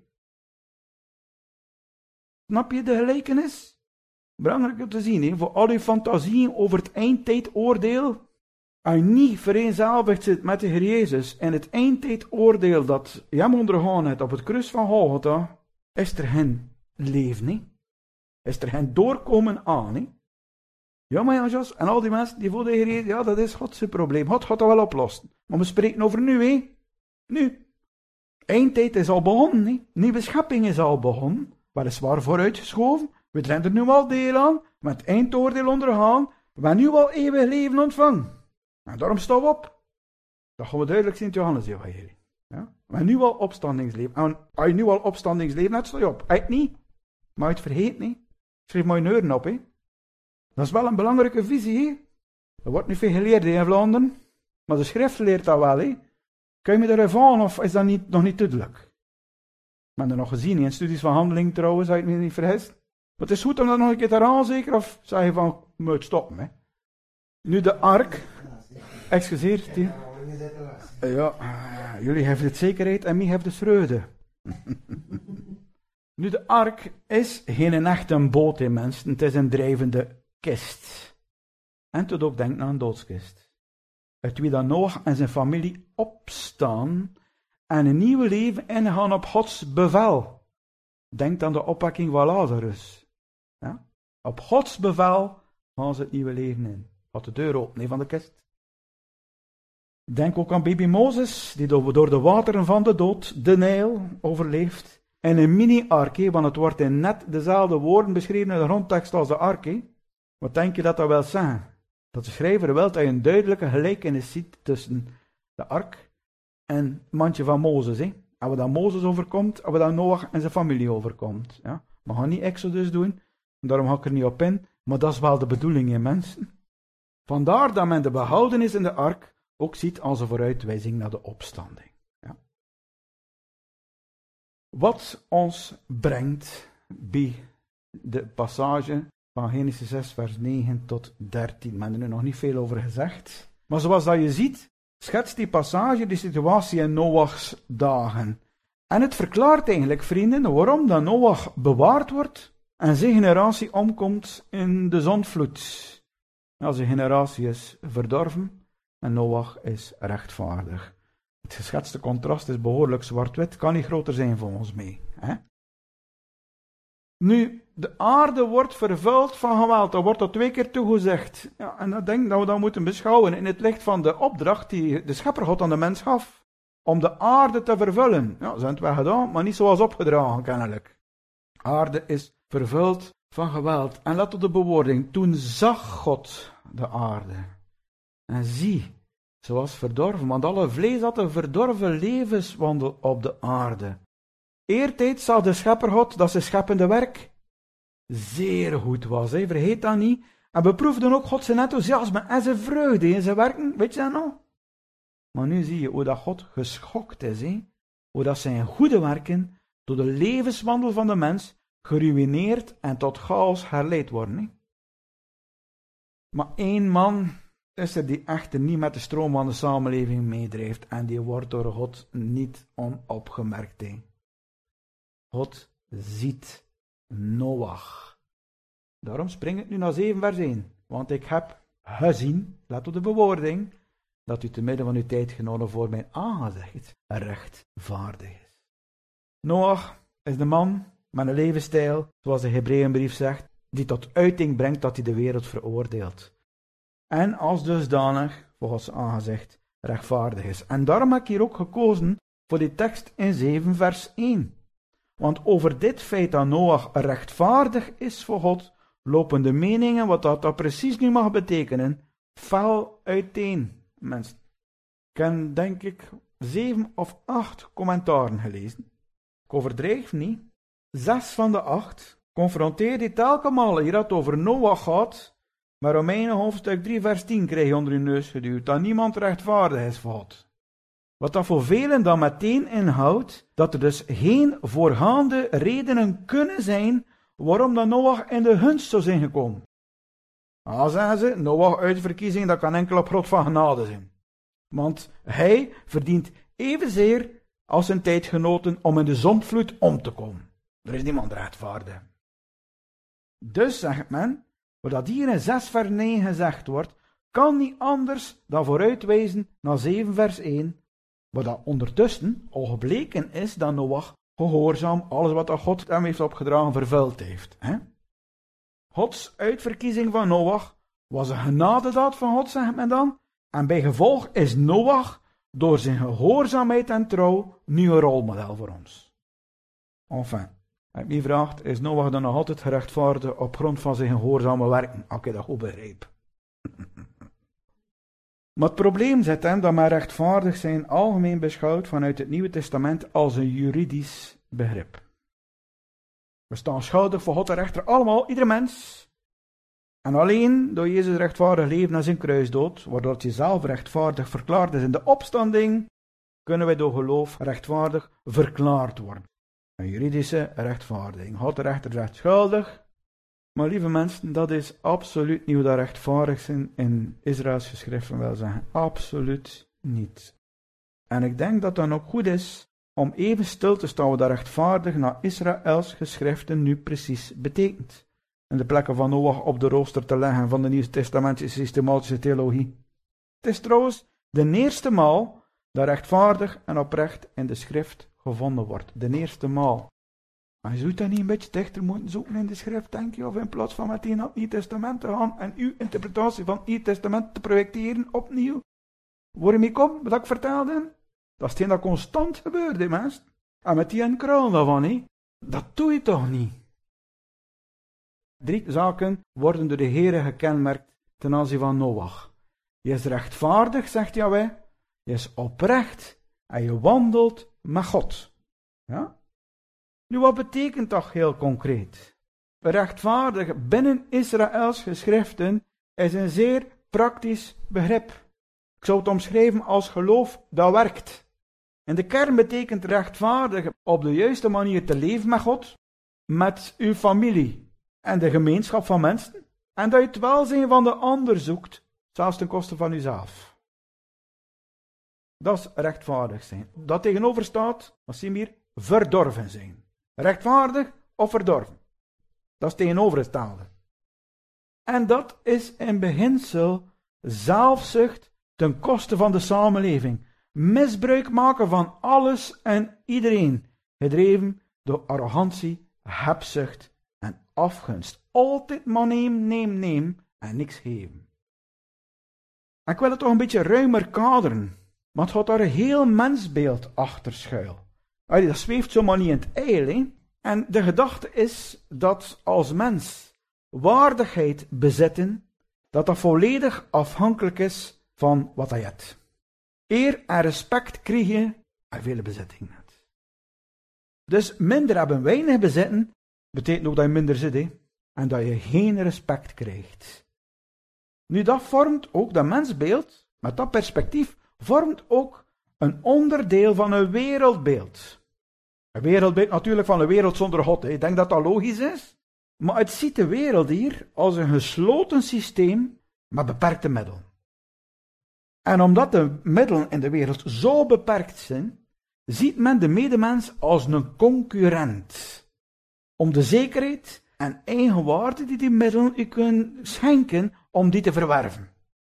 Snap je de gelijkenis? Belangrijk om te zien, hè? Voor al je fantasieën over het eindtijdoordeel. Als je niet vereenzelvigd zit met de Heer Jezus en het eindtijdoordeel dat je hem ondergaan heeft op het kruis van Golgotha, is er geen leven, hè? Is er geen doorkomen aan, hè? Ja, maar ja, Jos, en al die mensen die voor de Heer Jezus, ja, dat is Gods probleem. God gaat dat wel oplossen. Maar we spreken over nu, hè? Nu. Eindtijd is al begonnen, hè? Nieuwe schepping is al begonnen. Weliswaar vooruitgeschoven. We zijn er nu al deel aan. Met het eindoordeel ondergaan. We hebben nu al eeuwig leven ontvangen. En daarom staan we op. Dat gaan we duidelijk zien in het Johannes-evangelie. Ja? We hebben nu al opstandingsleven. En als je nu al opstandingsleven hebt, sta je op. Als je het niet, maar je het vergeet niet. Schrijf maar je neuren op, hè. Dat is wel een belangrijke visie, hè. Er wordt niet veel geleerd in Vlaanderen. Maar de schrift leert dat wel, hè. Kun je me daaruit van, of is dat nog niet duidelijk? Ik heb dat nog gezien in studies van handeling trouwens, als je het me niet vergist. Maar het is goed om dat nog een keer te herhalen, zeker, of zeg je van, moet stoppen, hè. Nu de ark. Excuseer, die. Ja, jullie hebben de zekerheid en mij heeft de vreugde. Nu, de ark is geen echte boot, hè, mensen. Het is een drijvende kist. En tot ook denken aan een doodskist. Uit wie dan Noach en zijn familie opstaan en een nieuw leven ingaan op Gods bevel. Denk aan de opwekking van Lazarus. Ja? Op Gods bevel gaan ze het nieuwe leven in. Gaat de deur open van de kist. Denk ook aan baby Mozes, die door de wateren van de dood, de Nijl, overleeft. En een mini-ark, want het wordt in net dezelfde woorden beschreven in de grondtekst als de ark. Wat denk je dat wil zeggen? Dat de schrijver wil dat je een duidelijke gelijkenis ziet tussen de ark en het mandje van Mozes. En wat dan Mozes overkomt, en wat dan Noach en zijn familie overkomt. Ja? We gaan niet Exodus doen, daarom ga ik er niet op in, maar dat is wel de bedoeling in mensen. Vandaar dat men de behoudenis in de ark ook ziet als een vooruitwijzing naar de opstanding. Ja. Wat ons brengt bij de passage van Genesis 6 vers 9 tot 13. Men heeft er nog niet veel over gezegd. Maar zoals dat je ziet, schetst die passage de situatie in Noachs dagen. En het verklaart eigenlijk, vrienden, waarom dat Noach bewaard wordt en zijn generatie omkomt in de zondvloed. Ja, zijn generatie is verdorven en Noach is rechtvaardig. Het geschetste contrast is behoorlijk zwart-wit, kan niet groter zijn voor ons mee. Hè? Nu, de aarde wordt vervuild van geweld, dat wordt tot 2 keer toegezegd. Ja, en ik denk dat we dat moeten beschouwen in het licht van de opdracht die de schepper God aan de mens gaf. Om de aarde te vervullen. Ja, ze hebben het wel gedaan, maar niet zoals opgedragen kennelijk. Aarde is vervuild van geweld. En let op de bewoording. Toen zag God de aarde. En zie, ze was verdorven, want alle vlees had een verdorven levenswandel op de aarde. Eertijds zag de schepper God dat zijn scheppende werk zeer goed was. Vergeet dat niet. En we proefden ook God zijn enthousiasme en zijn vreugde in zijn werken. Weet je dat nog? Maar nu zie je hoe dat God geschokt is. Hoe dat zijn goede werken door de levenswandel van de mens geruïneerd en tot chaos herleid worden. Maar 1 man is er die echter niet met de stroom van de samenleving meedrijft en die wordt door God niet onopgemerkt. God ziet Noach. Daarom spring ik nu naar 7 vers 1. Want ik heb gezien, let op de bewoording, dat u te midden van uw tijdgenoten voor mijn aangezicht rechtvaardig is. Noach is de man met een levensstijl, zoals de Hebreeënbrief zegt, die tot uiting brengt dat hij de wereld veroordeelt. En als dusdanig, voor Gods aangezicht, rechtvaardig is. En daarom heb ik hier ook gekozen voor die tekst in 7 vers 1. Want over dit feit dat Noach rechtvaardig is voor God, lopen de meningen, wat dat precies nu mag betekenen, fel uiteen. Mensen, ik heb denk ik 7 of 8 commentaren gelezen. Ik overdrijf niet. 6 van de 8 confronteer die telkens hier dat over Noach gaat, maar Romeinen hoofdstuk 3 vers 10 krijg je onder je neus geduwd, dat niemand rechtvaardig is voor God. Wat dat voor velen dan meteen inhoudt, dat er dus geen voorgaande redenen kunnen zijn waarom dat Noach in de gunst zou zijn gekomen. Zeggen ze, Noach uit verkiezing, dat kan enkel op grond van genade zijn. Want hij verdient evenzeer als zijn tijdgenoten om in de zondvloed om te komen. Er is niemand rechtvaardig. Dus zegt men, wat hier in 6 vers 9 gezegd wordt, kan niet anders dan vooruitwijzen naar 7 vers 1, wat dat ondertussen al gebleken is dat Noach gehoorzaam alles wat God hem heeft opgedragen vervuld heeft. Gods uitverkiezing van Noach was een genadedaad van God, zegt men dan, en bij gevolg is Noach door zijn gehoorzaamheid en trouw nu een rolmodel voor ons. Enfin, als je vraagt, is Noach dan nog altijd gerechtvaardigd op grond van zijn gehoorzame werken, als ik dat goed begrijp. Maar het probleem zit hem dat men rechtvaardig zijn algemeen beschouwt vanuit het Nieuwe Testament als een juridisch begrip. We staan schuldig voor God de rechter, allemaal, ieder mens. En alleen door Jezus rechtvaardig leven en zijn kruisdood, waardoor hij zelf rechtvaardig verklaard is in de opstanding, kunnen wij door geloof rechtvaardig verklaard worden. Een juridische rechtvaardiging. God de rechter zegt schuldig. Maar lieve mensen, dat is absoluut niet hoe dat rechtvaardig zijn in Israëls geschriften wil zeggen. Absoluut niet. En ik denk dat het dan ook goed is om even stil te staan wat dat rechtvaardig naar Israëls geschriften nu precies betekent. En de plekken van Noach op de rooster te leggen van de Nieuwtestamentische systematische theologie. Het is trouwens de eerste maal dat rechtvaardig en oprecht in de schrift gevonden wordt. De eerste maal. Maar je zou dat niet een beetje dichter moeten zoeken in de schrift, denk je? Of in plaats van meteen naar het Nieuw Testament te gaan en uw interpretatie van het Nieuw Testament te projecteren opnieuw? Waarom ik kom, wat ik vertelde? Dat is hetgeen dat constant gebeurt, hè, mensen. En met die krul daarvan, hè? Dat doe je toch niet? 3 zaken worden door de Heere gekenmerkt ten aanzien van Noach. Je is rechtvaardig, zegt Jahweh. Je is oprecht en je wandelt met God. Ja? Nu, wat betekent dat heel concreet? Rechtvaardig binnen Israëls geschriften is een zeer praktisch begrip. Ik zou het omschrijven als geloof dat werkt. In de kern betekent rechtvaardig op de juiste manier te leven met God, met uw familie en de gemeenschap van mensen, en dat je het welzijn van de ander zoekt, zelfs ten koste van uzelf. Dat is rechtvaardig zijn. Dat tegenover staat, wat zie je hier, verdorven zijn. Rechtvaardig of verdorven. Dat is tegenovergestelde. En dat is in beginsel zelfzucht ten koste van de samenleving. Misbruik maken van alles en iedereen. Gedreven door arrogantie, hebzucht en afgunst. Altijd maar neem en niks geven. En ik wil het toch een beetje ruimer kaderen. Want het gaat daar een heel mensbeeld achter schuil. Dat zweeft zomaar niet in het eil, hè? En de gedachte is dat als mens waardigheid bezitten, dat volledig afhankelijk is van wat hij hebt. Eer en respect krijg je en vele bezittingen hebt. Dus minder hebben, weinig bezitten, betekent ook dat je minder zit, hè? En dat je geen respect krijgt. Nu, dat vormt ook, dat mensbeeld, met dat perspectief, vormt ook een onderdeel van een wereldbeeld. Een wereldbeeld natuurlijk van een wereld zonder God. Ik denk dat dat logisch is. Maar het ziet de wereld hier als een gesloten systeem met beperkte middelen. En omdat de middelen in de wereld zo beperkt zijn, ziet men de medemens als een concurrent. Om de zekerheid en eigenwaarde die middelen u kunnen schenken, om die te verwerven.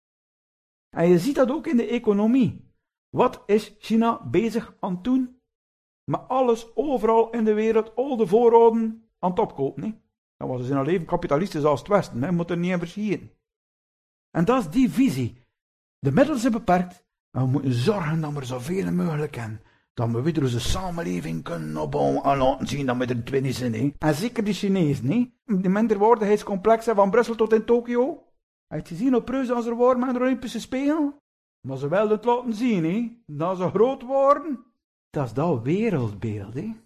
En je ziet dat ook in de economie. Wat is China bezig aan het doen? Maar alles, overal in de wereld, al de voorraden aan het opkopen. Nee? Dat was dus in een leven kapitalistisch als het Westen. Je moet er niet in verschieten. En dat is die visie. De middelen zijn beperkt. En we moeten zorgen dat we er zoveel mogelijk hebben. Dat we weer onze samenleving kunnen opbouwen en laten zien dat we er twee niet zijn. Nee? En zeker de Chinezen. Nee? De minderwaardigheidscomplexen van Brussel tot in Tokio. Heb je gezien op Preus als er waren met de Olympische Spelen? Maar ze wilden het laten zien. Nee? Dat ze groot worden. Dat is dat wereldbeeld. Hè?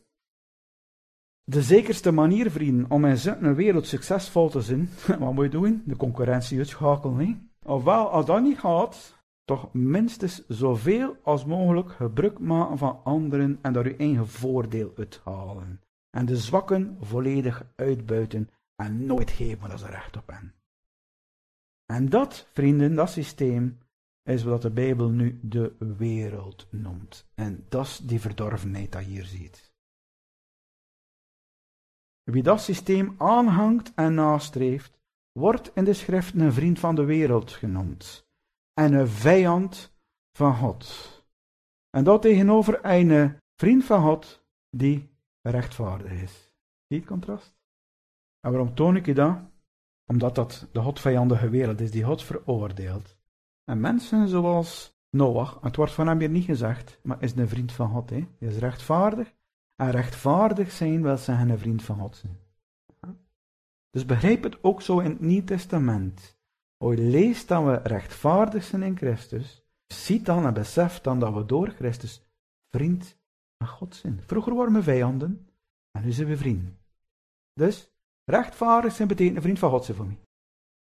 De zekerste manier, vrienden, om in zo'n wereld succesvol te zijn, wat moet je doen? De concurrentie uitschakelen. Hè? Ofwel, als dat niet gaat, toch minstens zoveel als mogelijk gebruik maken van anderen en daar je eigen voordeel uithalen. En de zwakken volledig uitbuiten en nooit geven wat ze recht op hebben. En dat, vrienden, dat systeem, is wat de Bijbel nu de wereld noemt. En dat is die verdorvenheid dat je hier ziet. Wie dat systeem aanhangt en nastreeft, wordt in de schriften een vriend van de wereld genoemd. En een vijand van God. En dat tegenover een vriend van God die rechtvaardig is. Zie je het contrast? En waarom toon ik je dat? Omdat dat de godvijandige wereld is die God veroordeelt. En mensen zoals Noach, het wordt van hem hier niet gezegd, maar is een vriend van God. Hè? Hij is rechtvaardig. En rechtvaardig zijn wil zeggen een vriend van God zijn. Dus begrijp het ook zo in het Nieuw Testament. Als je leest dat we rechtvaardig zijn in Christus, ziet dan en beseft dan dat we door Christus vriend van God zijn. Vroeger waren we vijanden en nu zijn we vrienden. Dus rechtvaardig zijn betekent een vriend van God zijn voor mij.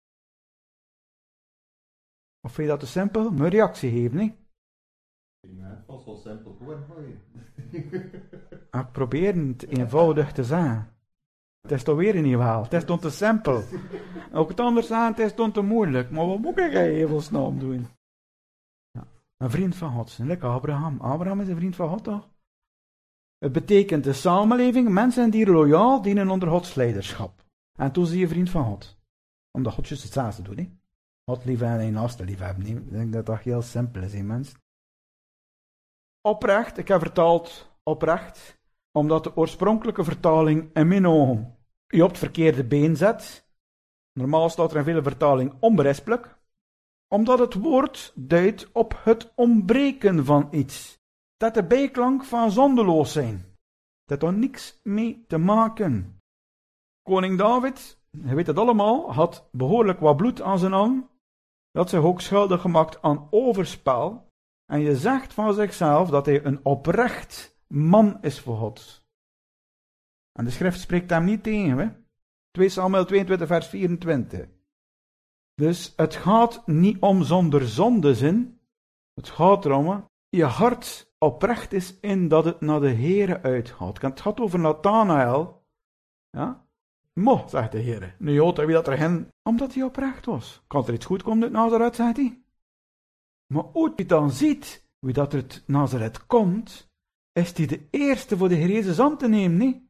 Of vind je dat te simpel? Moet je reactie geven, hè? Ja, het was wel simpel geworden voor je. Ik probeer het eenvoudig te zeggen. Het is toch weer niet wel. Het is toch te simpel. Ook het anders aan, het is toch te moeilijk. Maar wat moet ik hevelsnaam doen? Ja. Een vriend van God, lekker Abraham. Abraham is een vriend van God, toch? Het betekent de samenleving, mensen die loyaal dienen onder Gods leiderschap. En toen zie je vriend van God. Omdat God juist hetzelfde doet, hè? God lief en een naaste lief hebben. Ik denk dat dat heel simpel is, hè, mensen. Oprecht, ik heb vertaald oprecht, Omdat de oorspronkelijke vertaling in mijn ogen je op het verkeerde been zet. Normaal staat er in vele vertalingen onberispelijk. Omdat het woord duidt op het ontbreken van iets. Dat de bijklank van zondeloos zijn. Dat heeft er niks mee te maken. Koning David, je weet het allemaal, had behoorlijk wat bloed aan zijn hang. Dat zich ook schuldig gemaakt aan overspel. En je zegt van zichzelf dat hij een oprecht man is voor God. En de schrift spreekt hem niet tegen, hè? 2 Samuel 22 vers 24. Dus het gaat niet om zonder zondezin. Het gaat erom, je hart oprecht is in dat het naar de Heere uitgaat. Het gaat over Nathanael. Ja? Mo, zegt de Heere. Nu jood hij wie dat er hen, omdat hij oprecht was. Kan er iets goed komen uit Nazareth, zegt hij. Maar hoe hij dan ziet wie dat er uit Nazareth komt, is hij de eerste voor de Heer Jezus aan te nemen, niet?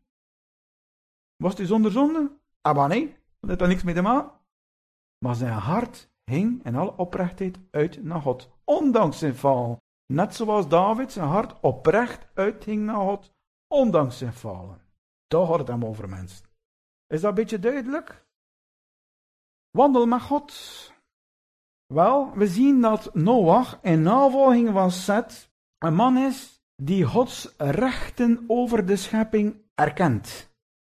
Was hij zonder zonde? Maar nee, dat heeft daar niks mee te maken. Maar zijn hart hing in alle oprechtheid uit naar God, ondanks zijn val. Net zoals David zijn hart oprecht uithing naar God, ondanks zijn falen. Daar gaat het hem over, mensen. Is dat een beetje duidelijk? Wandel met God. Wel, we zien dat Noach in navolging van Seth een man is die Gods rechten over de schepping erkent.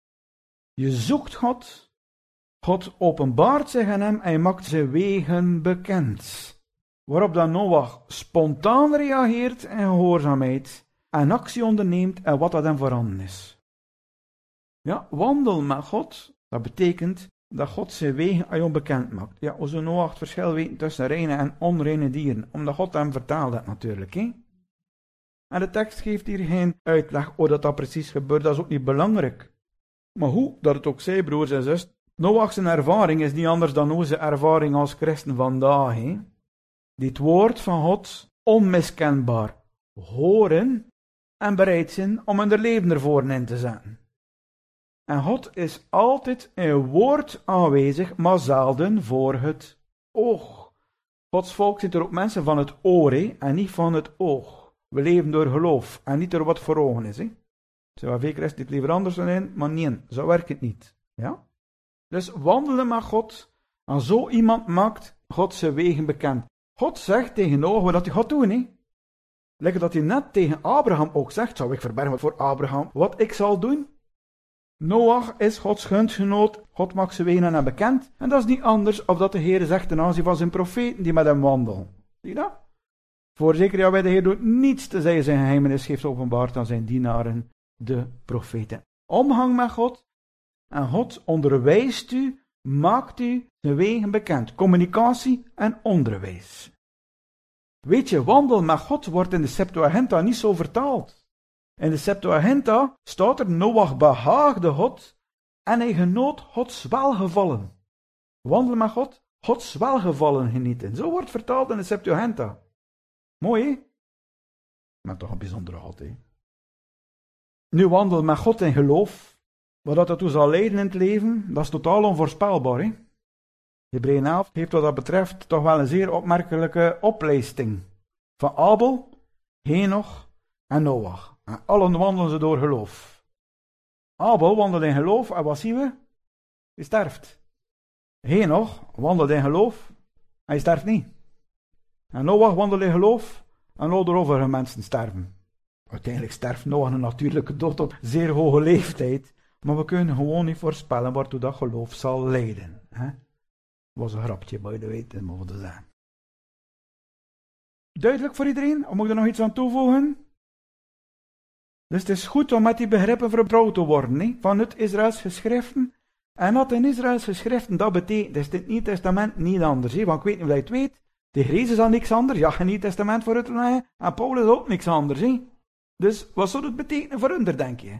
Je zoekt God, God openbaart zich aan hem en hij maakt zijn wegen bekend. Waarop dan Noach spontaan reageert in gehoorzaamheid en actie onderneemt en wat dat hem voorhanden is. Ja, wandel met God, dat betekent dat God zijn wegen aan jou bekend maakt. Ja, hoe zou Noach het verschil weten tussen reine en onreine dieren? Omdat God hem vertaald heeft natuurlijk, hè? En de tekst geeft hier geen uitleg hoe dat precies gebeurt, dat is ook niet belangrijk. Maar hoe dat het ook zij, broers en zusters, Noach zijn ervaring is niet anders dan onze ervaring als christen vandaag, hè? Dit woord van God onmiskenbaar horen en bereid zijn om hun leven ervoor in te zetten. En God is altijd in woord aanwezig, maar zelden voor het oog. Gods volk zit er ook mensen van het oor, hè, en niet van het oog. We leven door geloof en niet door wat voor ogen is. Hè. Er zijn wel veel christen die het liever anders zijn, maar nee, zo werkt het niet. Ja? Dus wandelen met God, en zo iemand maakt God zijn wegen bekend. God zegt tegen Noach wat hij gaat doen. Hè. Lekker dat hij net tegen Abraham ook zegt, zou ik verbergen voor Abraham wat ik zal doen? Noach is Gods gunstgenoot, God maakt zijn wegen aan hem bekend. En dat is niet anders of dat de Heer zegt ten aanzien van zijn profeten die met hem wandelen. Zie je dat? Voorzeker, ja, bij de Heer doet niets tenzij zijn geheimenis geeft openbaard aan zijn dienaren, de profeten. Omgang met God. En God onderwijst u, maakt u zijn wegen bekend. Communicatie en onderwijs. Weet je, wandel met God wordt in de Septuaginta niet zo vertaald. In de Septuaginta staat er, Noach behaagde God en hij genoot Gods welgevallen. Wandelen met God, Gods welgevallen genieten. Zo wordt vertaald in de Septuaginta. Mooi, hè? Maar toch een bijzondere God, hè? Nu wandel met God in geloof. Wat dat toe zal leiden in het leven, dat is totaal onvoorspelbaar, hè? Hebreeën 11 heeft wat dat betreft toch wel een zeer opmerkelijke oplijsting. Van Abel, Henoch en Noach. En allen wandelen ze door geloof. Abel wandelde in geloof en wat zien we? Hij sterft. Henoch wandelde in geloof en hij sterft niet. En Noach wandelde in geloof en al de overige mensen sterven. Uiteindelijk sterft Noach een natuurlijke dood op zeer hoge leeftijd, maar we kunnen gewoon niet voorspellen waartoe dat geloof zal leiden. Dat was een grapje, by the way, dat mogen we zeggen. Duidelijk voor iedereen? Of moet ik er nog iets aan toevoegen? Dus het is goed om met die begrippen vertrouwd te worden, hè? Van het Israëls geschriften. En dat in Israëls geschriften, dat betekent, is het Nieuw Testament niet anders. Hè? Want ik weet niet of je het weet, de Jezus al niks anders, ja, geen Nieuw Testament voor het leggen, en Paulus ook niks anders. Hè? Dus wat zou het betekenen voor hun, denk je?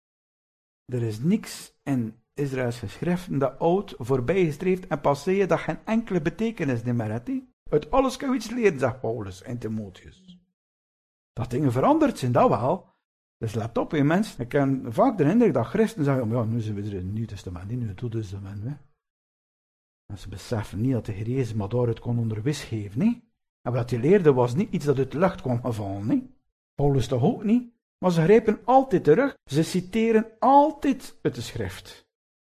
Er is niks in Israëls geschriften dat oud, voorbijgestreefd en passeert, dat geen enkele betekenis meer heeft. Hè? Uit alles kan je iets leren, zegt Paulus en Timotheus. Dat dingen veranderd zijn, dat wel. Dus let op, hè, mensen. Ik ken vaak de indruk dat christen zeggen, ja, nu zijn we er in het Nieuw Testament, niet in het Oude Testament. Hè. En ze beseffen niet dat de Heer Jezus maar daaruit kon onderwijs geven. Hè. En wat hij leerde was niet iets dat uit de lucht kwam gevallen. Hè. Paulus toch ook niet. Maar ze grijpen altijd terug. Ze citeren altijd uit de schrift.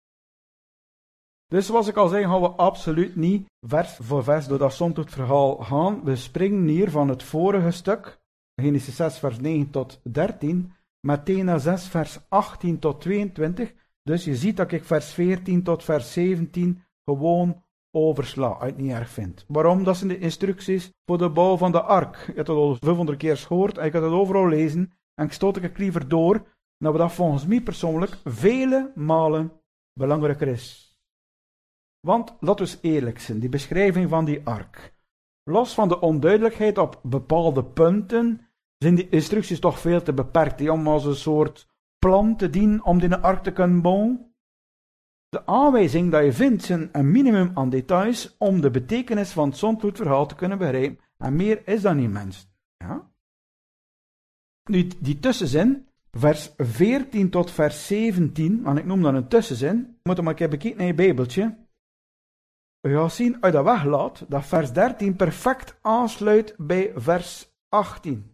Dus zoals ik al zei, gaan we absoluut niet vers voor vers door dat zondvloedverhaal gaan. We springen hier van het vorige stuk, Genesis 6 vers 9 tot 13, Matthäus 6 vers 18 tot 22. Dus je ziet dat ik vers 14 tot vers 17 gewoon oversla, als je het niet erg vindt. Waarom? Dat zijn de instructies voor de bouw van de ark. Je hebt het al 500 keer gehoord en ik kan het overal lezen. En ik stoot ik liever door, dat dat volgens mij persoonlijk vele malen belangrijker is. Want, laten we eerlijk zijn, die beschrijving van die ark. Los van de onduidelijkheid op bepaalde punten, zijn die instructies toch veel te beperkt, om als een soort plan te dienen om die ark te kunnen bouwen. De aanwijzing dat je vindt zijn een minimum aan details om de betekenis van het zondvloedverhaal te kunnen begrijpen. En meer is dat niet, mensen. Ja? Nu, die tussenzin, vers 14 tot vers 17, want ik noem dat een tussenzin, je moet hem maar een keer bekijken naar je Bijbeltje. Je gaat zien, als je dat weglaat, dat vers 13 perfect aansluit bij vers 18.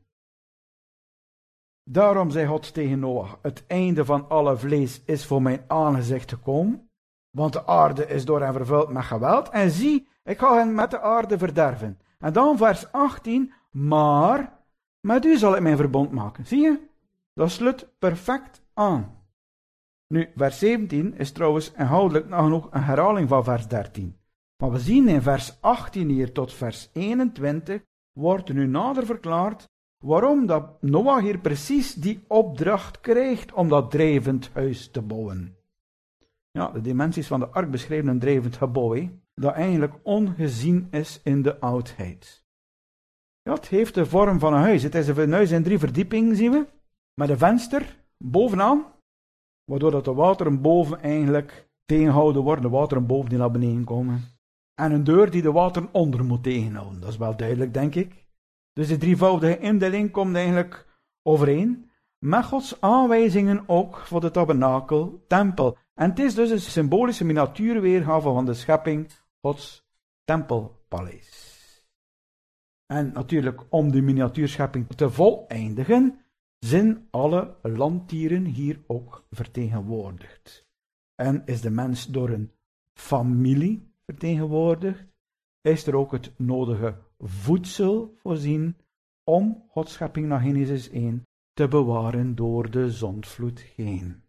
Daarom zei God tegen Noach, het einde van alle vlees is voor mijn aangezicht gekomen, want de aarde is door hen vervuld met geweld. En zie, ik ga hen met de aarde verderven. En dan vers 18, maar met u zal ik mijn verbond maken. Zie je? Dat sluit perfect aan. Nu, vers 17 is trouwens inhoudelijk nog een herhaling van vers 13. Maar we zien in vers 18 hier tot vers 21, wordt nu nader verklaard waarom dat Noach hier precies die opdracht krijgt om dat drijvend huis te bouwen. Ja, de dimensies van de ark beschrijven een drijvend gebouw, dat eigenlijk ongezien is in de oudheid. Ja, het heeft de vorm van een huis. Het is een huis in 3 verdiepingen, zien we, met een venster bovenaan, waardoor dat de wateren boven eigenlijk tegengehouden worden, de wateren boven die naar beneden komen. En een deur die de wateren onder moet tegenhouden. Dat is wel duidelijk, denk ik. Dus de drievoudige indeling komt eigenlijk overeen met Gods aanwijzingen ook voor de tabernakel, tempel. En het is dus een symbolische miniatuurweergave van de schepping, Gods tempelpaleis. En natuurlijk, om de miniatuurschepping te voleindigen, zijn alle landdieren hier ook vertegenwoordigd. En is de mens door een familie vertegenwoordigd, is er ook het nodige voedsel voorzien om Gods schepping naar Genesis 1 te bewaren door de zondvloed heen.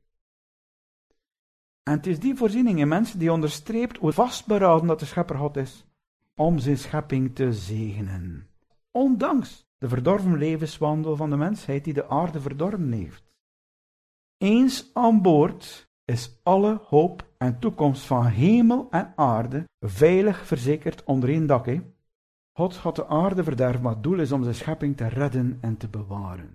En het is die voorziening in mensen die onderstreept hoe vastberaden dat de schepper God is, om zijn schepping te zegenen. Ondanks de verdorven levenswandel van de mensheid die de aarde verdorven heeft. Eens aan boord is alle hoop en toekomst van hemel en aarde veilig verzekerd onder één dak. God gaat de aarde verderven, maar het doel is om zijn schepping te redden en te bewaren.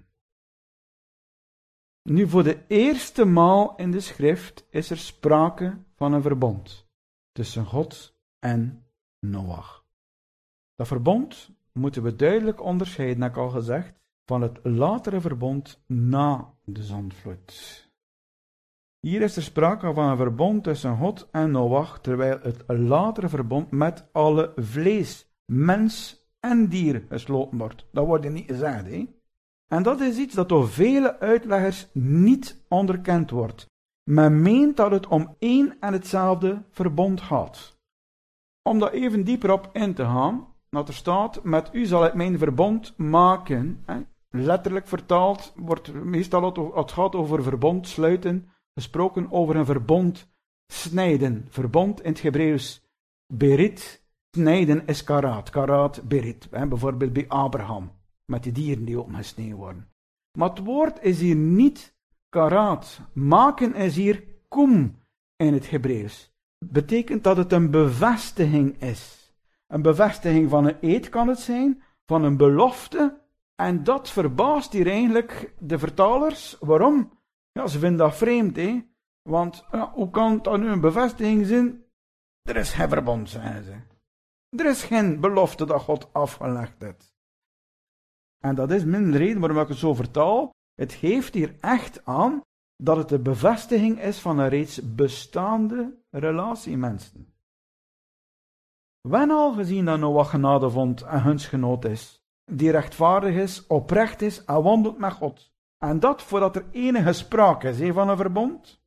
Nu, voor de eerste maal in de schrift is er sprake van een verbond tussen God en Noach. Dat verbond moeten we duidelijk onderscheiden, heb ik al gezegd, van het latere verbond na de zondvloed. Hier is er sprake van een verbond tussen God en Noach, terwijl het latere verbond met alle vlees, mens en dier gesloten wordt. Dat wordt niet gezegd, hè? En dat is iets dat door vele uitleggers niet onderkend wordt. Men meent dat het om één en hetzelfde verbond gaat. Om daar even dieper op in te gaan, dat er staat, met u zal ik mijn verbond maken. Letterlijk vertaald wordt meestal het gaat over verbond sluiten, gesproken over een verbond snijden. Verbond in het Hebreeuws berit, snijden is karat, karat berit. Bijvoorbeeld bij Abraham, met die dieren die opgesneden worden. Maar het woord is hier niet karat. Maken is hier kum in het Hebreeuws. Betekent dat het een bevestiging is. Een bevestiging van een eed kan het zijn, van een belofte. En dat verbaast hier eigenlijk de vertalers. Waarom? Ja, ze vinden dat vreemd, hè. Want hoe kan dat nu een bevestiging zijn? Er is geen verbond, zeggen ze. Er is geen belofte dat God afgelegd heeft. En dat is min reden waarom ik het zo vertaal. Het geeft hier echt aan dat het de bevestiging is van een reeds bestaande relatie, mensen. Wen al gezien dat Noach genade vond en hunsgenoot is, die rechtvaardig is, oprecht is en wandelt met God, En dat voordat er enige sprake is van een verbond.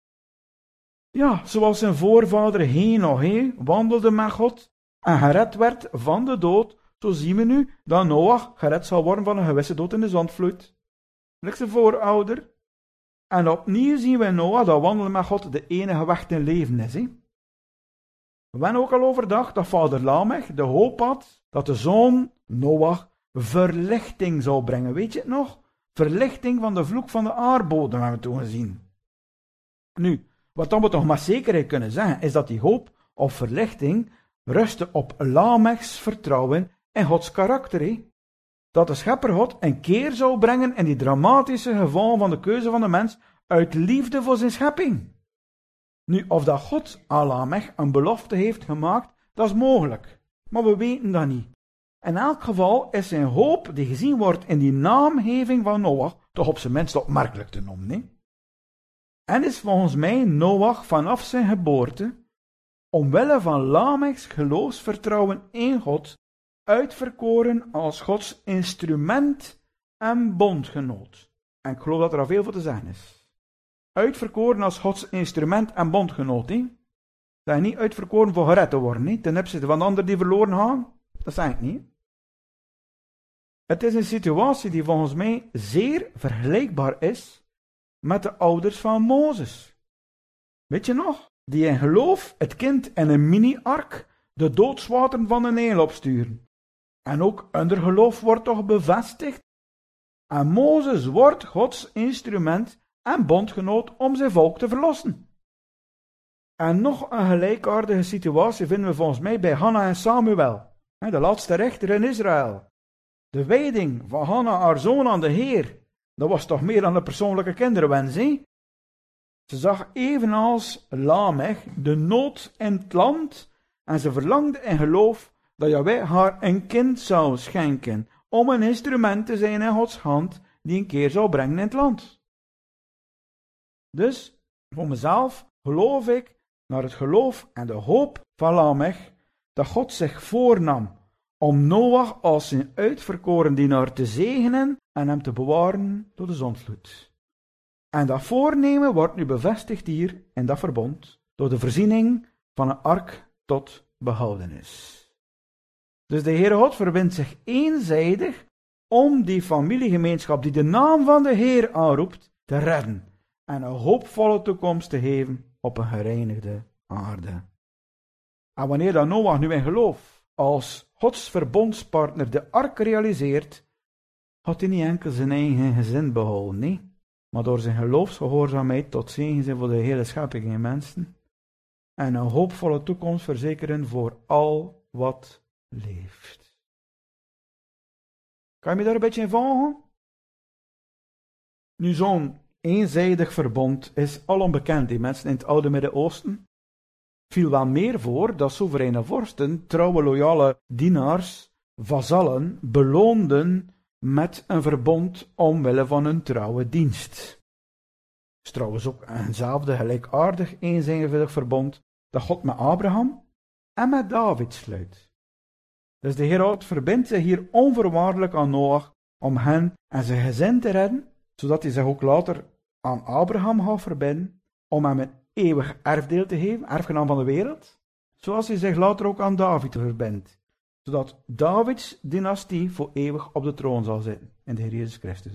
Ja, zoals zijn voorvader Henoch wandelde met God en gered werd van de dood, zo zien we nu dat Noach gered zal worden van een gewisse dood in de zondvloed. Like zijn voorouder. En opnieuw zien we in Noach dat wandelen met God de enige weg ten leven is. We hebben ook al overdacht dat vader Lamech de hoop had dat de zoon Noach verlichting zou brengen. Weet je het nog? Verlichting van de vloek van de aardbodem hebben we toen gezien. Nu, wat dan we toch maar zekerheid kunnen zeggen, is dat die hoop op verlichting rustte op Lamechs vertrouwen in Gods karakter. Dat de schepper God een keer zou brengen in die dramatische gevallen van de keuze van de mens uit liefde voor zijn schepping. Nu, of dat God aan Lamech een belofte heeft gemaakt, dat is mogelijk. Maar we weten dat niet. In elk geval is zijn hoop die gezien wordt in die naamgeving van Noach toch op zijn minst opmerkelijk te noemen. Nee? En is volgens mij Noach vanaf zijn geboorte, omwille van Lamechs geloofsvertrouwen in God, uitverkoren als Gods instrument en bondgenoot. En ik geloof dat er al veel voor te zeggen is. Uitverkoren als Gods instrument en bondgenoot. Dat is niet uitverkoren voor gered te worden, ten opzichte van de anderen die verloren gaan. Dat zeg ik niet. Het is een situatie die volgens mij zeer vergelijkbaar is met de ouders van Mozes. Weet je nog? Die in geloof het kind in een mini-ark de doodswateren van de Nijl opsturen. En ook hun geloof wordt toch bevestigd. En Mozes wordt Gods instrument en bondgenoot om zijn volk te verlossen. En nog een gelijkaardige situatie vinden we volgens mij bij Hanna en Samuel, de laatste rechter in Israël. De wijding van Hanna haar zoon aan de Heer, dat was toch meer dan een persoonlijke kinderwens, hè? Ze zag evenals Lamech de nood in het land en ze verlangde in geloof dat Jahweh haar een kind zou schenken om een instrument te zijn in Gods hand die een keer zou brengen in het land. Dus, voor mezelf geloof ik naar het geloof en de hoop van Lamech dat God zich voornam om Noach als zijn uitverkoren dienaar te zegenen en hem te bewaren door de zondvloed. En dat voornemen wordt nu bevestigd hier in dat verbond door de voorziening van een ark tot behoudenis. Dus de Heere God verbindt zich eenzijdig om die familiegemeenschap die de naam van de Heer aanroept te redden en een hoopvolle toekomst te geven op een gereinigde aarde. En wanneer dan Noach nu in geloof als Gods verbondspartner de ark realiseert, had hij niet enkel zijn eigen gezin behouden, nee, maar door zijn geloofsgehoorzaamheid tot zegen zijn voor de hele schepping en mensen en een hoopvolle toekomst verzekeren voor al wat leeft. Kan je me daar een beetje in volgen? Nu, zo'n eenzijdig verbond is al onbekend. Die mensen in het oude Midden-Oosten viel wel meer voor dat soevereine vorsten trouwe loyale dienaars, vazallen, beloonden met een verbond omwille van hun trouwe dienst. Het is trouwens ook eenzelfde gelijkaardig eenzijdig verbond dat God met Abraham en met David sluit. Dus de Heer God verbindt zich hier onvoorwaardelijk aan Noach om hen en zijn gezin te redden, zodat hij zich ook later aan Abraham gaat verbinden, om hem een eeuwig erfdeel te geven, erfgenaam van de wereld, zoals hij zich later ook aan David verbindt, zodat Davids dynastie voor eeuwig op de troon zal zitten, in de Heer Jezus Christus.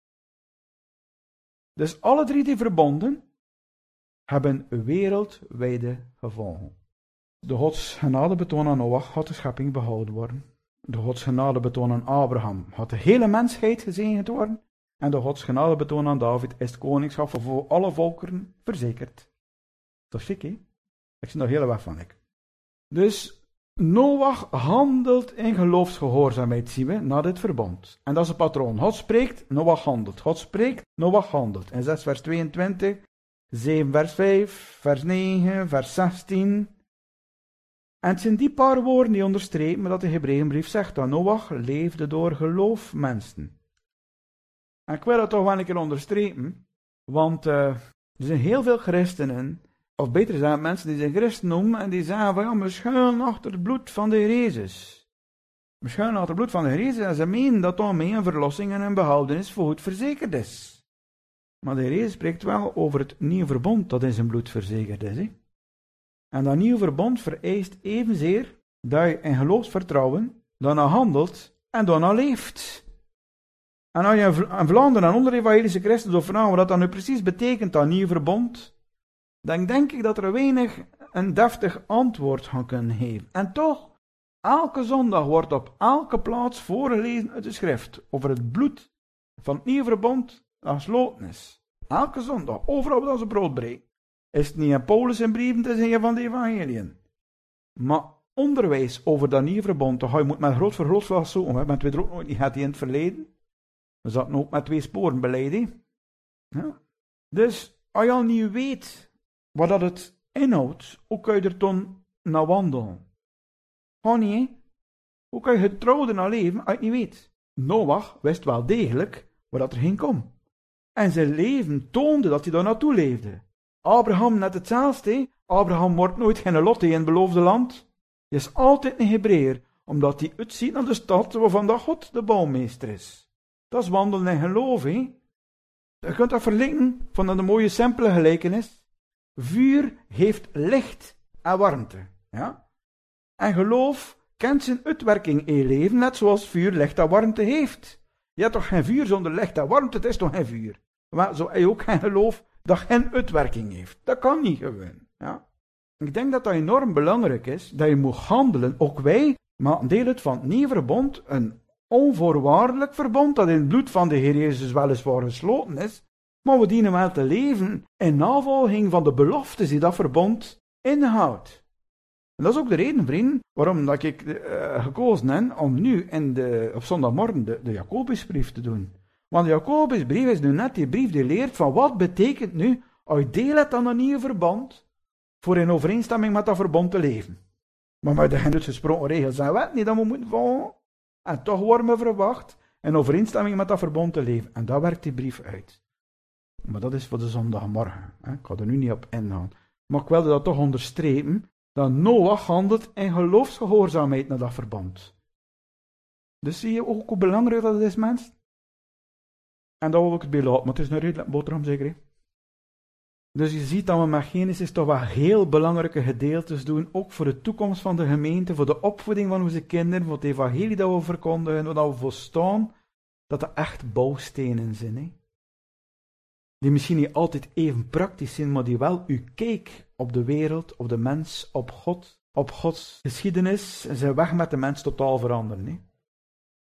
Dus alle drie die verbonden hebben wereldwijde gevolgen. De Gods genadebetoon aan Noach had de schepping behouden worden. De Gods genadebetoon aan Abraham had de hele mensheid gezegend worden. En de Gods genadebetoon aan David is het koningschap voor alle volkeren verzekerd. Dat is chic, hè? Ik zie daar heel weg van, ik. Dus Noach handelt in geloofsgehoorzaamheid, zien we, naar dit verbond. En dat is het patroon. God spreekt, Noach handelt. God spreekt, Noach handelt. In 6 vers 22, 7 vers 5, vers 9, vers 16... En het zijn die paar woorden die onderstrepen dat de Hebreeënbrief zegt dat Noach leefde door geloof, mensen. En ik wil dat toch wel een keer onderstrepen, want er zijn heel veel christenen, of beter gezegd mensen die zich christen noemen en die zeggen van ja, we schuilen achter het bloed van de Heer Jezus. Misschien uit het bloed van de Heer Jezus, en ze menen dat daarmee een verlossing en een behoudenis voorgoed verzekerd is. Maar de Heer Jezus spreekt wel over het nieuwe verbond dat in zijn bloed verzekerd is. Hè? En dat nieuwe verbond vereist evenzeer dat je in geloofsvertrouwen daarna handelt en daarna leeft. En als je in Vlaanderen en onder de evangelische christen zou vragen wat dat nu precies betekent, dat nieuwe verbond, dan denk ik dat er weinig een deftig antwoord gaan kunnen geven. En toch, elke zondag wordt op elke plaats voorgelezen uit de schrift over het bloed van het nieuwe verbond dat gesloten is. Elke zondag, overal waar ze brood breken. Is het niet in Paulus en brieven te zeggen van de evangeliën. Maar onderwijs over dat nieuwe verbond, je moet met groot vergrootglas zoeken, want we er ook nooit niet gehad in het verleden. We zaten ook met 2 sporen beleid. Ja. Dus, als je al niet weet wat dat het inhoudt, hoe kun je er dan naar wandelen? Gewoon niet, hè? Hoe kan je getrouwd naar leven als je het niet weet? Noach wist wel degelijk waar dat er ging komen. En zijn leven toonde dat hij daar naartoe leefde. Abraham net hetzelfde, hè? Abraham wordt nooit geen lotte in het beloofde land. Hij is altijd een Hebreeër, omdat hij uitziet naar de stad waarvan dat God de bouwmeester is. Dat is wandelen in geloof, hè? Je kunt dat verlinken van een mooie simpele gelijkenis. Vuur heeft licht en warmte, ja? En geloof kent zijn uitwerking in je leven, net zoals vuur licht en warmte heeft. Je hebt toch geen vuur zonder licht en warmte, het is toch geen vuur? Maar zo heb je ook geen geloof dat geen uitwerking heeft. Dat kan niet gewoon, ja? Ik denk dat dat enorm belangrijk is, dat je moet handelen. Ook wij maken deel uit van het nieuwe verbond, een onvoorwaardelijk verbond, dat in het bloed van de Heer Jezus weliswaar gesloten is, maar we dienen wel te leven in navolging van de beloftes die dat verbond inhoudt. En dat is ook de reden, vrienden, waarom dat ik gekozen heb om nu op zondagmorgen de Jacobusbrief te doen. Want de Jacobusbrief is nu net die brief die leert van wat betekent nu, als je deel hebt aan een nieuw verbond, voor in overeenstemming met dat verbond te leven. Maar met de uitgesproken regels en wetten die dat we moeten volgen, en toch worden we verwacht in overeenstemming met dat verbond te leven. En daar werkt die brief uit. Maar dat is voor de zondagmorgen. Hè. Ik ga er nu niet op ingaan. Maar ik wilde dat toch onderstrepen, dat Noach handelt in geloofsgehoorzaamheid naar dat verbond. Dus zie je ook hoe belangrijk dat is, mensen? En dat wil ik het bij laten, maar het is een redelijk boterham zeker. Hè? Dus je ziet dat we met Genesis toch wel heel belangrijke gedeeltes doen, ook voor de toekomst van de gemeente, voor de opvoeding van onze kinderen, voor het evangelie dat we verkondigen, waar we voor staan, dat er echt bouwstenen zijn. Hè? Die misschien niet altijd even praktisch zijn, maar die wel uw kijk op de wereld, op de mens, op God, op Gods geschiedenis, en zijn weg met de mens totaal veranderen. Hè?